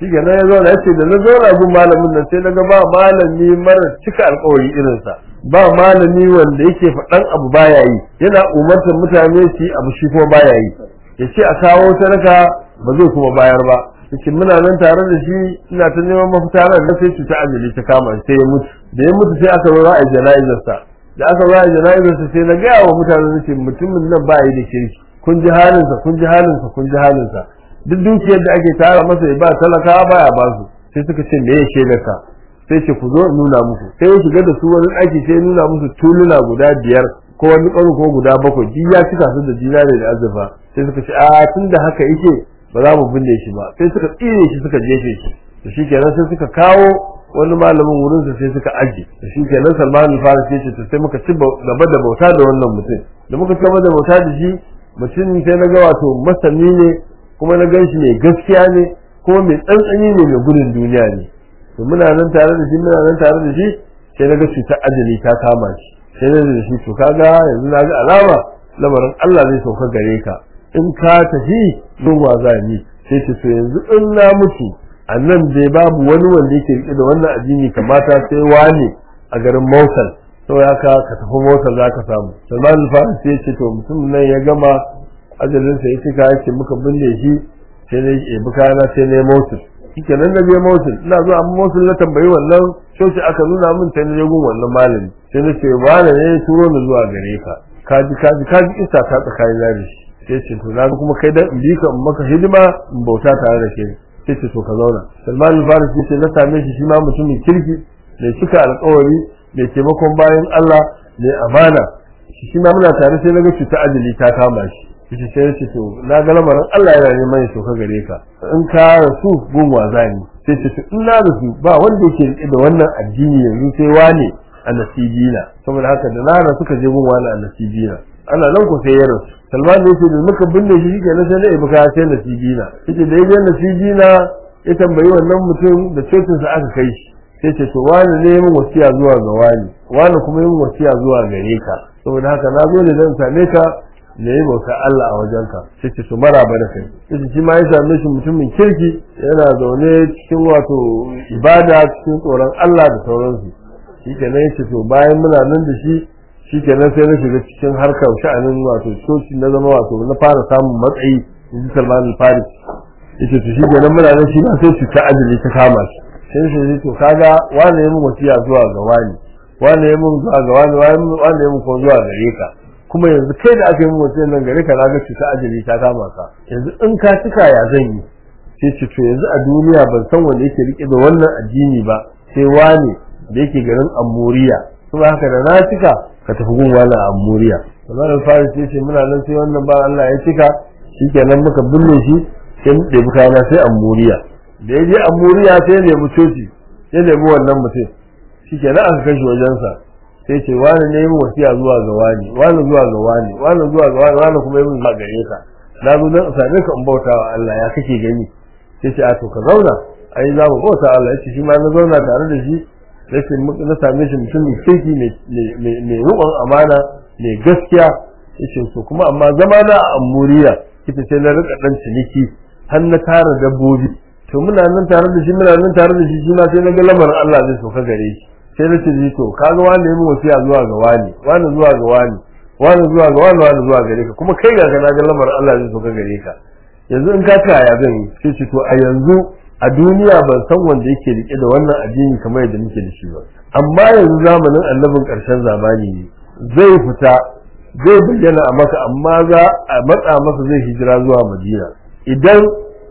shi ga nan ya zauna ya ce da na zauna gun malamin nan sai na ga ba malami mara cika alƙawari irinsa ba malami wanda yake faɗan abu baya yi yana umartar mutane su yi abu shi kuma baya yi ya ce a kawo sadaka ba zai kuma bayar ba yake muna nan tare da shi ina ta neman mafita ran da sai cuta ajali ta kama sai ya mutu da ya mutu sai aka zo za a jana'izarsa da aka zo a jana'izarsa sai na gaya wa mutane nake mutumin nan ba yi da kirki kun ji halinsa kun ji halinsa kun ji halinsa duk dukiyar da ake tara masa ya ba talaka baya ba su sai suka ce me ya shaidar sai ce ku zo nuna muku sai ya shiga da su wani ɗaki sai nuna musu tuluna guda biyar ko wani ƙaru ko guda bakwai duk ya cika su da dinari da azurfa sai suka ce a tun da haka yake ba za mu binne shi ba sai suka tsire shi suka jefe shi to shikenan sai suka kawo wani malamin wurin sa sai suka aje to shikenan Salman al-Farisi ce to sai muka ci gaba da bauta da wannan mutum da muka ci gaba da bauta da shi mutum sai na ga wato masani ne kuma na gan shi mai gaskiya ne kuma mai tsantsani ne mai gudun duniya ne to muna nan tare da shi muna nan tare da shi sai na ga cutar ajali ta kama shi sai na da shi to kaga yanzu na ga alama lamarin Allah zai sauka gare ka in ka tafi don wazani sai ce to yanzu in na mutu annan dai babu wani wanda yake rike da wannan addini kamata sai wani a garin Mosul to ya ka ka tafi Mosul zaka samu Salman al-Farisi ya ce to mutum nan ya gama ajalin sa yace ka yake muka binne shi sai ne ya buka na sai ne Mosul kike nan da je Mosul ina zo amma Mosul na tambayi wannan shoci aka nuna min sai ne gun wannan malami sai ne ce wani ne turo ni zuwa gare ka kaji kaji kaji isa ta tsakanin da shi sai ce to na kuma kai dan bi ka maka hidima in bauta tare da kai sai ce to ka zauna Salman al-Farisi ce na same shi shi ma mutumin kirki mai cika alƙawari mai taimakon bayan Allah mai amana shi ma muna tare sai naga cuta ajali ta kama shi shi sai ce to na ga lamarin Allah yana neman ya soka gare ka in ka rasu gun wazani sai ce to in na rasu ba wanda yake rike da wannan addini yanzu sai wane annasibina saboda haka da na rasu ka je gun wani annasibina ana nan ko sai ya rasu Salman ne ce da muka binne shi kenan sai ne muka sai nasibina yace da yayin nasibina ya tambayi wannan mutum da cocin sa aka kai shi sai ce to wani ne mun wasiya zuwa ga wani wani kuma yin wasiya zuwa gare ka saboda haka na zo ne dan same ka ne yi bauta Allah a wajenka sai ce to maraba da kai sai shi ma ya same shi mutumin kirki yana zaune cikin wato ibada cikin tsoron Allah da sauransu shi kenan yace to bayan muna nan da shi shi kenan sai na shiga cikin harkar sha'anin wato coci na zama wato na fara samun matsayi in ji Salman al-Farisi yace to shi kenan muna nan shi ba sai shi ta ajali ta kama shi sai shi to kaga wani ya mun wasiya zuwa ga wani wani ya mun zuwa ga wani wani ya mun ko zuwa gare ka kuma yanzu kai da aka yi mun wasiyar nan gare ka naga cuta ajali ta kama ka yanzu in ka cika ya zan yi sai ce to yanzu a duniya ban san wanda yake rike da wannan addini ba sai wani da yake garin Amuriya kuma haka da na cika ka tafi gun wani Amuriya Salman al-Farisi yace muna nan sai wannan ba Allah ya cika shikenan muka binne shi sai mu ɗebi kayana sai Amuriya da ya je Amuriya sai ne mu coci ya nemi wannan mutum shikenan aka kai shi wajensa sai ce wani ne mu wasiya zuwa ga wani wani zuwa ga wani wani zuwa ga wani wani kuma yin zuwa gare ka na zo dan same ka in bauta wa Allah ya kake gani sai ce a to ka zauna ai za mu bauta Allah yace shi ma na zauna tare da shi sai na same shi mutum mai kirki mai rukun amana mai gaskiya yace to kuma amma zama na a Amuriya kike sai na rika dan ciniki har na tara dabbobi to muna nan tare da shi muna nan tare da shi shi ma sai na ga lamarin Allah zai soka gare shi sai na ce to kaga wani ne mu wasiya zuwa ga wani wani zuwa ga wani wani zuwa ga wani wani zuwa gare ka kuma kai ga na ga lamarin Allah zai soka gare ka yanzu in ka ta ya zan yi sai ce to a yanzu a duniya ban san wanda yake rike da wannan addini kamar yadda muke da shi ba amma yanzu zamanin annabin karshen zamani ne zai fita zai bayyana a maka amma za a matsa masa zai hijira zuwa Madina idan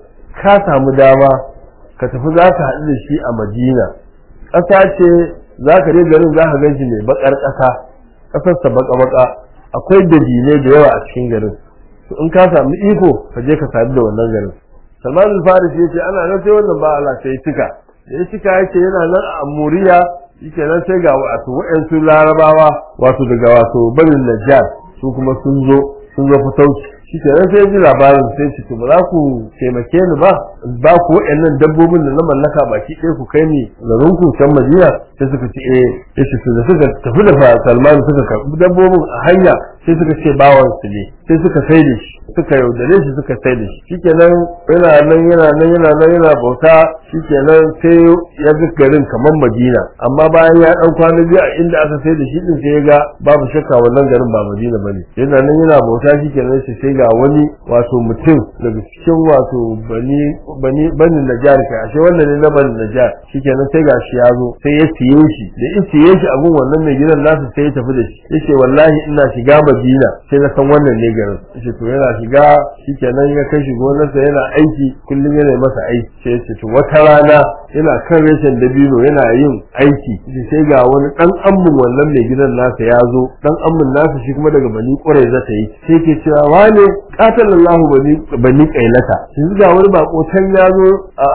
ka samu dama ka tafi za ka haɗu da shi a Madina ƙasa ce za ka je garin za ka gan shi mai baƙar ƙasa ƙasarsa baƙa-baƙa akwai dabinai da yawa a cikin garin to in ka samu iko ka je ka sadu da wannan garin Salman al-Farisi yace ana nan sai wannan ba Allah sai cika da ya cika yace yana nan a Amuriya yake nan sai ga wato wayansu Larabawa wato daga wato Banin Najjar su kuma sun zo sun zo fitauci shi kenan sai ji labarin sai ce to ba za ku taimake ni ba ba ku waɗannan dabbobin da na mallaka baki ɗaya ku kai ni garin ku can Madina sai suka ce eh yace to da suka tafi da Salman suka karɓi dabbobin a hanya sai suka ce bawan su ne sai suka sai da shi suka yaudare shi suka sai da shi shikenan yana nan yana nan yana nan yana bauta shikenan sai ya ga garin kamar Madina amma bayan ya dan kwana biyu a inda aka sai da shi din sai ya ga babu shakka wannan garin ba Madina bane yana nan yana bauta shikenan sai sai ga wani wato mutum daga cikin wato bani bani bani Najjar kai ashe wannan ne na bani Najjar shikenan sai ga shi ya zo sai ya siye shi da ya siye shi a gun wannan mai gidan nasa sai ya tafi da shi yace wallahi ina shiga Madina sai na san wannan ne garin yace to yana shiga shikenan ya kai shi gonarsa yana aiki kullum yana masa aiki sai yace to wata rana yana kan reshen dabino yana yin aiki sai ga wani dan ammun wannan mai gidan nasa ya zo dan ammun nasa shi kuma daga bani Qurayza ta yi sai ke cewa wane qatalallahu bani bani qailata yanzu ga wani bako can ya zo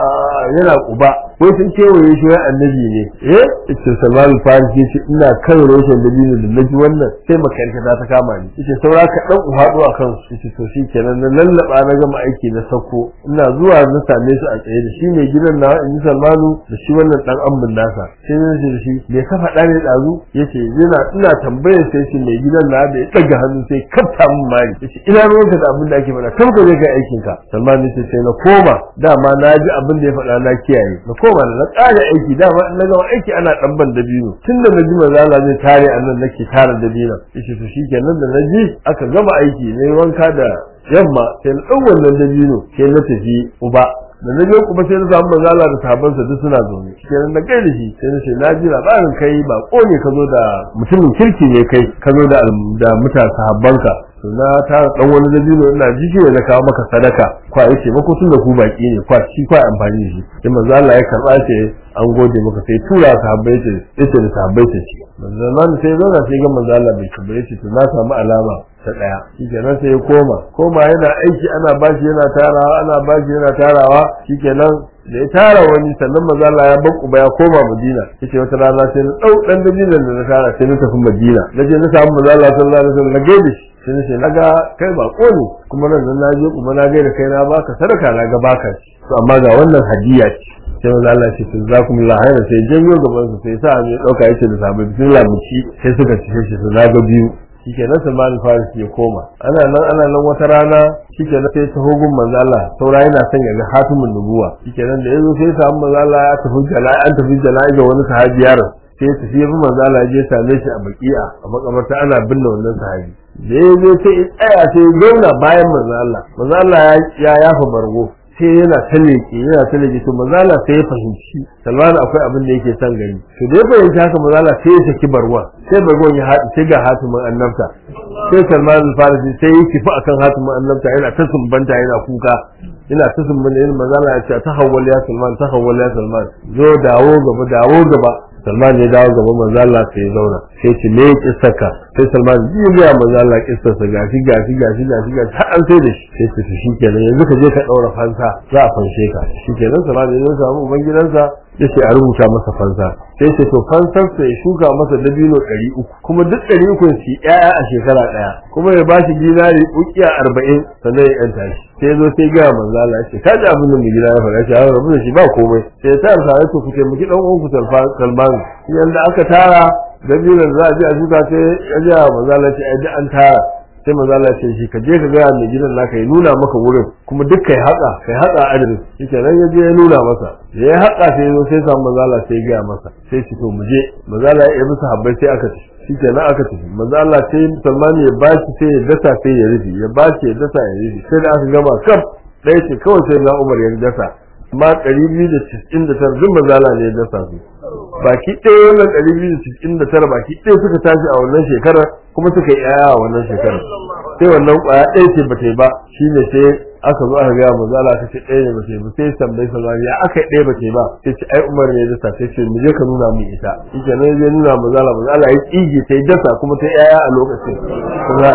yana kuba ko sun kewaye shi wai annabi ne eh ita Salman al-Farisi ce ina kan reshen dabino da naji wannan sai makarkata ta kama ni yace saura ka dan uhado akan su yace to shikenan na lallaba na gama aiki na sako ina zuwa na same su a tsaye da shi mai gidan na in Salmanu da shi wannan dan ambun nasa sai ne shi shi me ka faɗa ne dazu yace yana ina tambayar sai shi mai gidan na da ya daga hannu sai kafta min mari yace ina ruwanka da abin da ake faɗa kan ka je kai aikin ka Salman yace sai na koma dama na ji abin da ya faɗa na kiyaye na koma na ƙara aiki dama in na gama aiki ana dan ban dabino tunda na ji manzo Allah zai tare annan nake tare dabino yace to shikenan da na ji aka gama aiki ne wanka da yamma sai na ɗan wannan dabino sai na tafi uba da na je kuma sai na samu manzo Allah da sahabbansa duk suna zaune kenan na kai da shi sai na ce na ji labarin kai ba ko ne ka zo da mutumin kirki ne kai ka zo da da mutane sahabbanka to na ta dan wani dabino ina jike na kawo maka sadaka kwa yace mako tun da ku baki ne kwa shi kwa amfani da shi sai manzo Allah ya karba ce an gode maka sai tura sahabbai ce yace da sahabbai ce manzo Allah sai zo na sai ga manzo Allah bai kabare ce to na samu alama ta daya shikenan sai ya koma koma yana aiki ana bashi yana tarawa ana bashi yana tarawa shikenan da ya tara wani sannan manzo Allah ya bakku ba ya koma Madina yace wata rana sai na dau dan dabinan da na tara sai na tafi Madina naje na samu manzo Allah sallallahu alaihi wasallam na gaide shi sai na ce naga kai ba ko ne kuma nan na je kuma na gaida kai na baka sadaka na ga baka to amma ga wannan hadiya ce sai manzo Allah ce jazakumullahu khairan sai janyo gaban su sai sa ne dauka yace da sabai bismillah mu ci sai suka ci shi su naga biyu shikenan Salman al-Farisi ya koma ana nan ana nan wata rana shikenan sai ta hogun manzo Allah saura yana son ya ga hatimin nubuwa shikenan da yazo sai samu manzo Allah ya tafi jala'i an tafi jala'i ga wani sahabiyar sai tafi yabi manzo Allah ya je same shi a baki'a a makabarta ana binne wannan sahabi da yazo sai ya tsaya sai ya zauna bayan manzo Allah manzo Allah ya yafa bargo sai yana talleke yana talleke to manzo Allah sai ya fahimci Salman akwai abin da yake son gani to da ya fahimci haka manzo Allah sai ya saki barwa sai barwan ya haɗu sai ga hatimin annabta sai Salman al-Farisi sai ya kifi akan hatimin annabta yana ta sumbanta yana kuka yana ta sumbanta yana manzo Allah ya ce ta hawwal ya Salman ta hawwal ya Salman zo dawo gaba dawo gaba Salman ya dawo gaba manzo Allah sai ya zauna sai ce me yake saka sai Salman ya ga manzo Allah kissa sa gashi gashi gashi gashi gashi har an sai da shi sai ce shikenan yanzu ka je ka daura fansa za a fanshe ka shikenan Salman ya samu uban gidansa yace a rubuta masa fansa sai ce to fansar sai shuka masa dabino ɗari uku kuma duk ɗari uku shi ɗaya a shekara ɗaya kuma ya bashi dinari ukiya arba'in sannan ya yanta shi sai zo sai ga manzo Allah yace kaji abin da mai gida ya faɗa shi a rabu da shi ba komai sai ta sa ya to kuke miki dan uwan ku Salman yanda aka tara dabinon za a je a shuka sai ya ji manzo Allah yace ai an tara sai manzo Allah ce shi ka je ka ga mai gidan naka ya nuna maka wurin kuma duk kai haka kai haka adres shike nan ya je ya nuna masa ya haka sai zo sai samu manzo Allah sai ga masa sai shi to mu je manzo Allah ya musu habbai sai aka ci shike nan aka tafi manzo Allah sai Salman ya bashi sai ya dasa sai ya rufe ya bashi ya dasa ya rufe sai da aka gama kaf dai ce kawai sai na Umar ya dasa amma ɗari biyu da casa'in da tara duk manzo Allah ne ya dasa su baki ɗaya wannan ɗari biyu da casa'in da tara baki ɗaya suka tashi a wannan shekarar kuma suka yi yaya a wannan shekarar sai wannan ƙwaya ɗaya ce bata yi ba shine sai aka zo aka gaya manzo Allah kace ɗaya ne bata yi ba sai tambayi Salman ya aka ɗaya bata yi ba sai ce ai Umar ne ya dasa sai ce mu je ka nuna mu ita shike ne ya nuna manzo Allah manzo Allah ya tsige sai dasa kuma sai yaya a lokacin kuma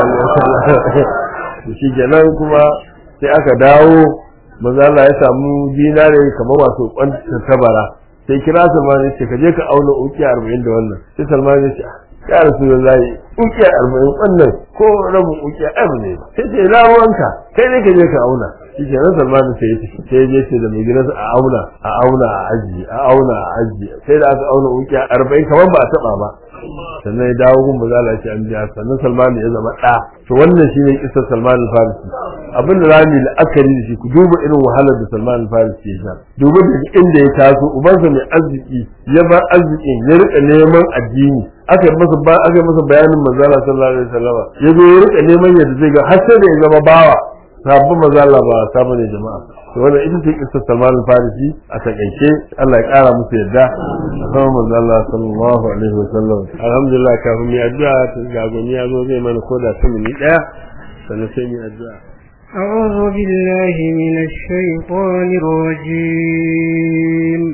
shi kenan kuma sai aka dawo manzo Allah ya samu dinare kamar wato kwanta tabara sai kira Salman ya ce ka je ka auna ukiya arba'in da wannan sai Salman ya ce ya Rasulullahi ukiya arba'in wannan ko rabin ukiya abu ne sai ce ina ruwanka kai ne ka je ka auna shi ke nan Salman sai ya tafi sai ya ce da mai gidansa a auna a auna a aji a auna a aji sai da aka auna ukiya arba'in kamar ba a taba ba sannan ya dawo gun bazala ce an biya sannan Salman ya zama ɗa to wannan shine kissar Salman al-Farisi abin da zamu yi la'akari da shi ku duba irin wahalar da Salman al-Farisi ya sha duba da inda ya taso ubansa mai arziki ya bar arzikin ya rika neman addini aka yi masa ba aka yi masa bayanin manzala sallallahu alaihi wasallam ya zo ya rika neman yadda zai ga har sai da ya zama bawa sabon manzala ba sabon ne jama'a to wannan ita ce kissar Salman al-Farisi a takaice Allah ya kara musu yadda sabon manzala sallallahu alaihi wasallam alhamdulillah kafin mu addu'a ta gagoni ya zo zai mana koda ta mini daya sannan sai mu addu'a أعوذ بالله من الشيطان الرجيم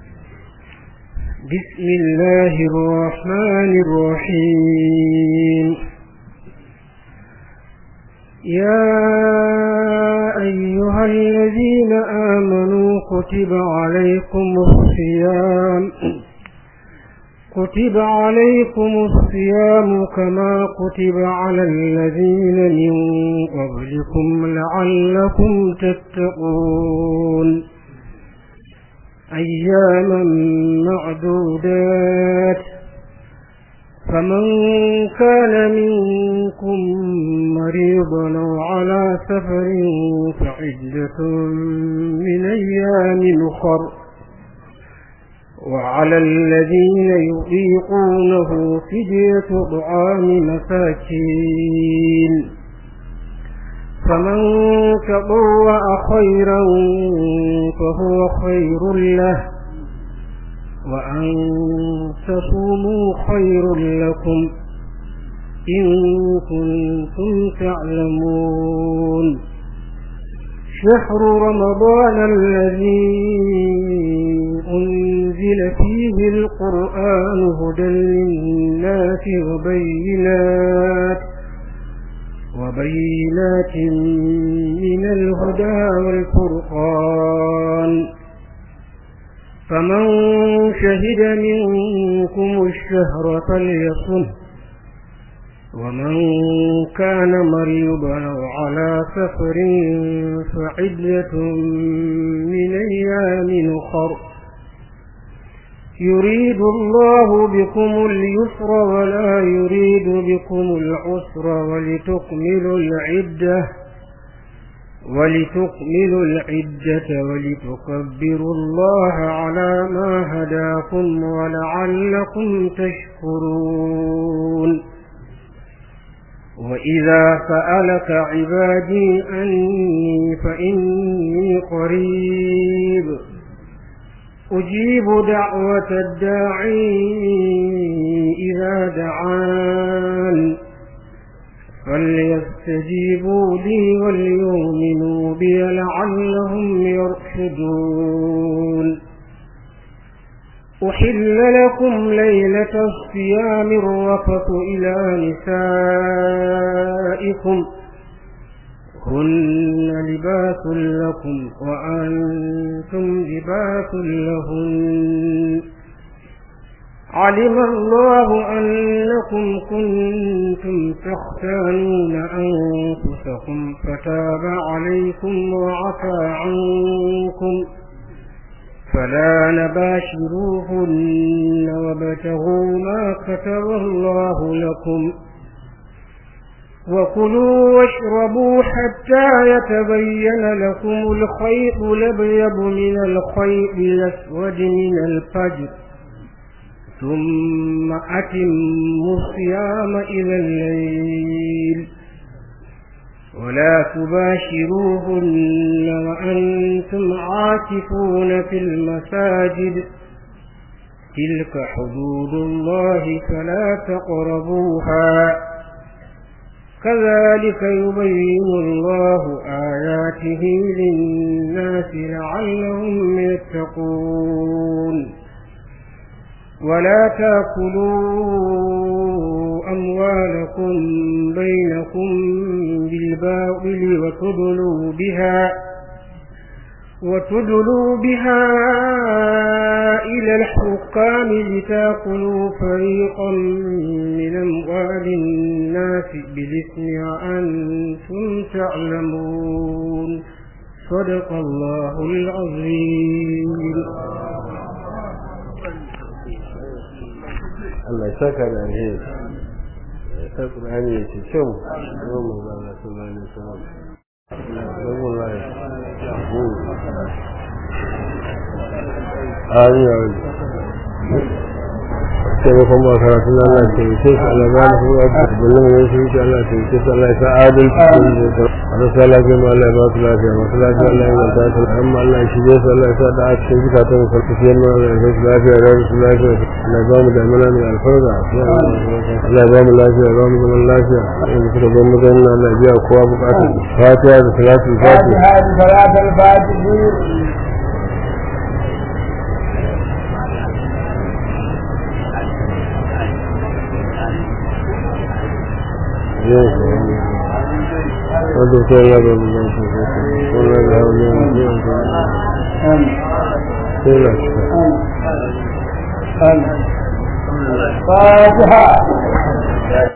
بسم الله الرحمن الرحيم يا أيها الذين آمنوا كتب عليكم الصيام كتب عليكم الصيام كما كتب على الذين من قبلكم لعلكم تتقون أياما معدودات فمن كان منكم مريضا أو على سفر فعدة من أيام أخر وعلى الذين يطيقونه فدية طعام مساكين فمن تطوع خيرا فهو خير له وأن تصوموا خير لكم إن كنتم تعلمون شهر رمضان الذي أنزل فيه القرآن هدى للناس وبينات وبينات من الهدى والفرقان فمن شهد منكم الشهر فليصم ومن كان مريضا أو على سفر فعدة من أيام أخر يريد الله بكم اليسر ولا يريد بكم العسر ولتكملوا العدة ولتكملوا العدة ولتكبروا الله على ما هداكم ولعلكم تشكرون وإذا سألك عبادي أني فإني قريب أجيب دعوة الداعي إذا دعان فليستجيبوا لي وليؤمنوا بي لعلهم يرشدون أحل لكم ليلة الصيام الرفث إلى نسائكم هن لباس لكم وأنتم لباس لهن علم الله أنكم كنتم تختانون أنفسكم فتاب عليكم وعفى عنكم فلا نباشروهن وابتغوا ما كتب الله لكم وكلوا واشربوا حتى يتبين لكم الخيط الأبيض من الخيط الأسود من الفجر ثم أتموا الصيام إلى الليل ولا تباشروهن وأنتم عاكفون في المساجد تلك حدود الله فلا تقربوها كذلك يبين الله آياته للناس لعلهم يتقون ولا تأكلوا أموالكم بينكم بالباطل وتدلوا بها وتدلوا بها إلى الحكام لتأكلوا فريقا من أموال الناس الناس بالإثم وأنتم تعلمون صدق الله العظيم. Allah ya saka da alheri sai Qur'ani ya ce kyau yau mu ga Allah sallallahu alaihi wasallam wallahi ayi sai ko kuma karatu Allah ya ce sai Allah ya ba mu bullun ne shi Allah ya ce sai Allah ya adalci Allah sallallahu alaihi wa Allah ba su lafiya ba su lafiya Allah ya ta ta amma Allah shi ne Allah ya sa da a cikin zukatan farkiyar mu Allah ya lafiya da su lafiya Allah ba mu da mana ne alfarda Allah ba mu lafiya ba mu zaman lafiya in kuka ga mu ga Allah biya kowa bukatu fatiha da salatu fatiha da salatul fatiha Yes, Aduh, saya ada belum selesai. Saya ada yang belum selesai. Selesai. Fatiha.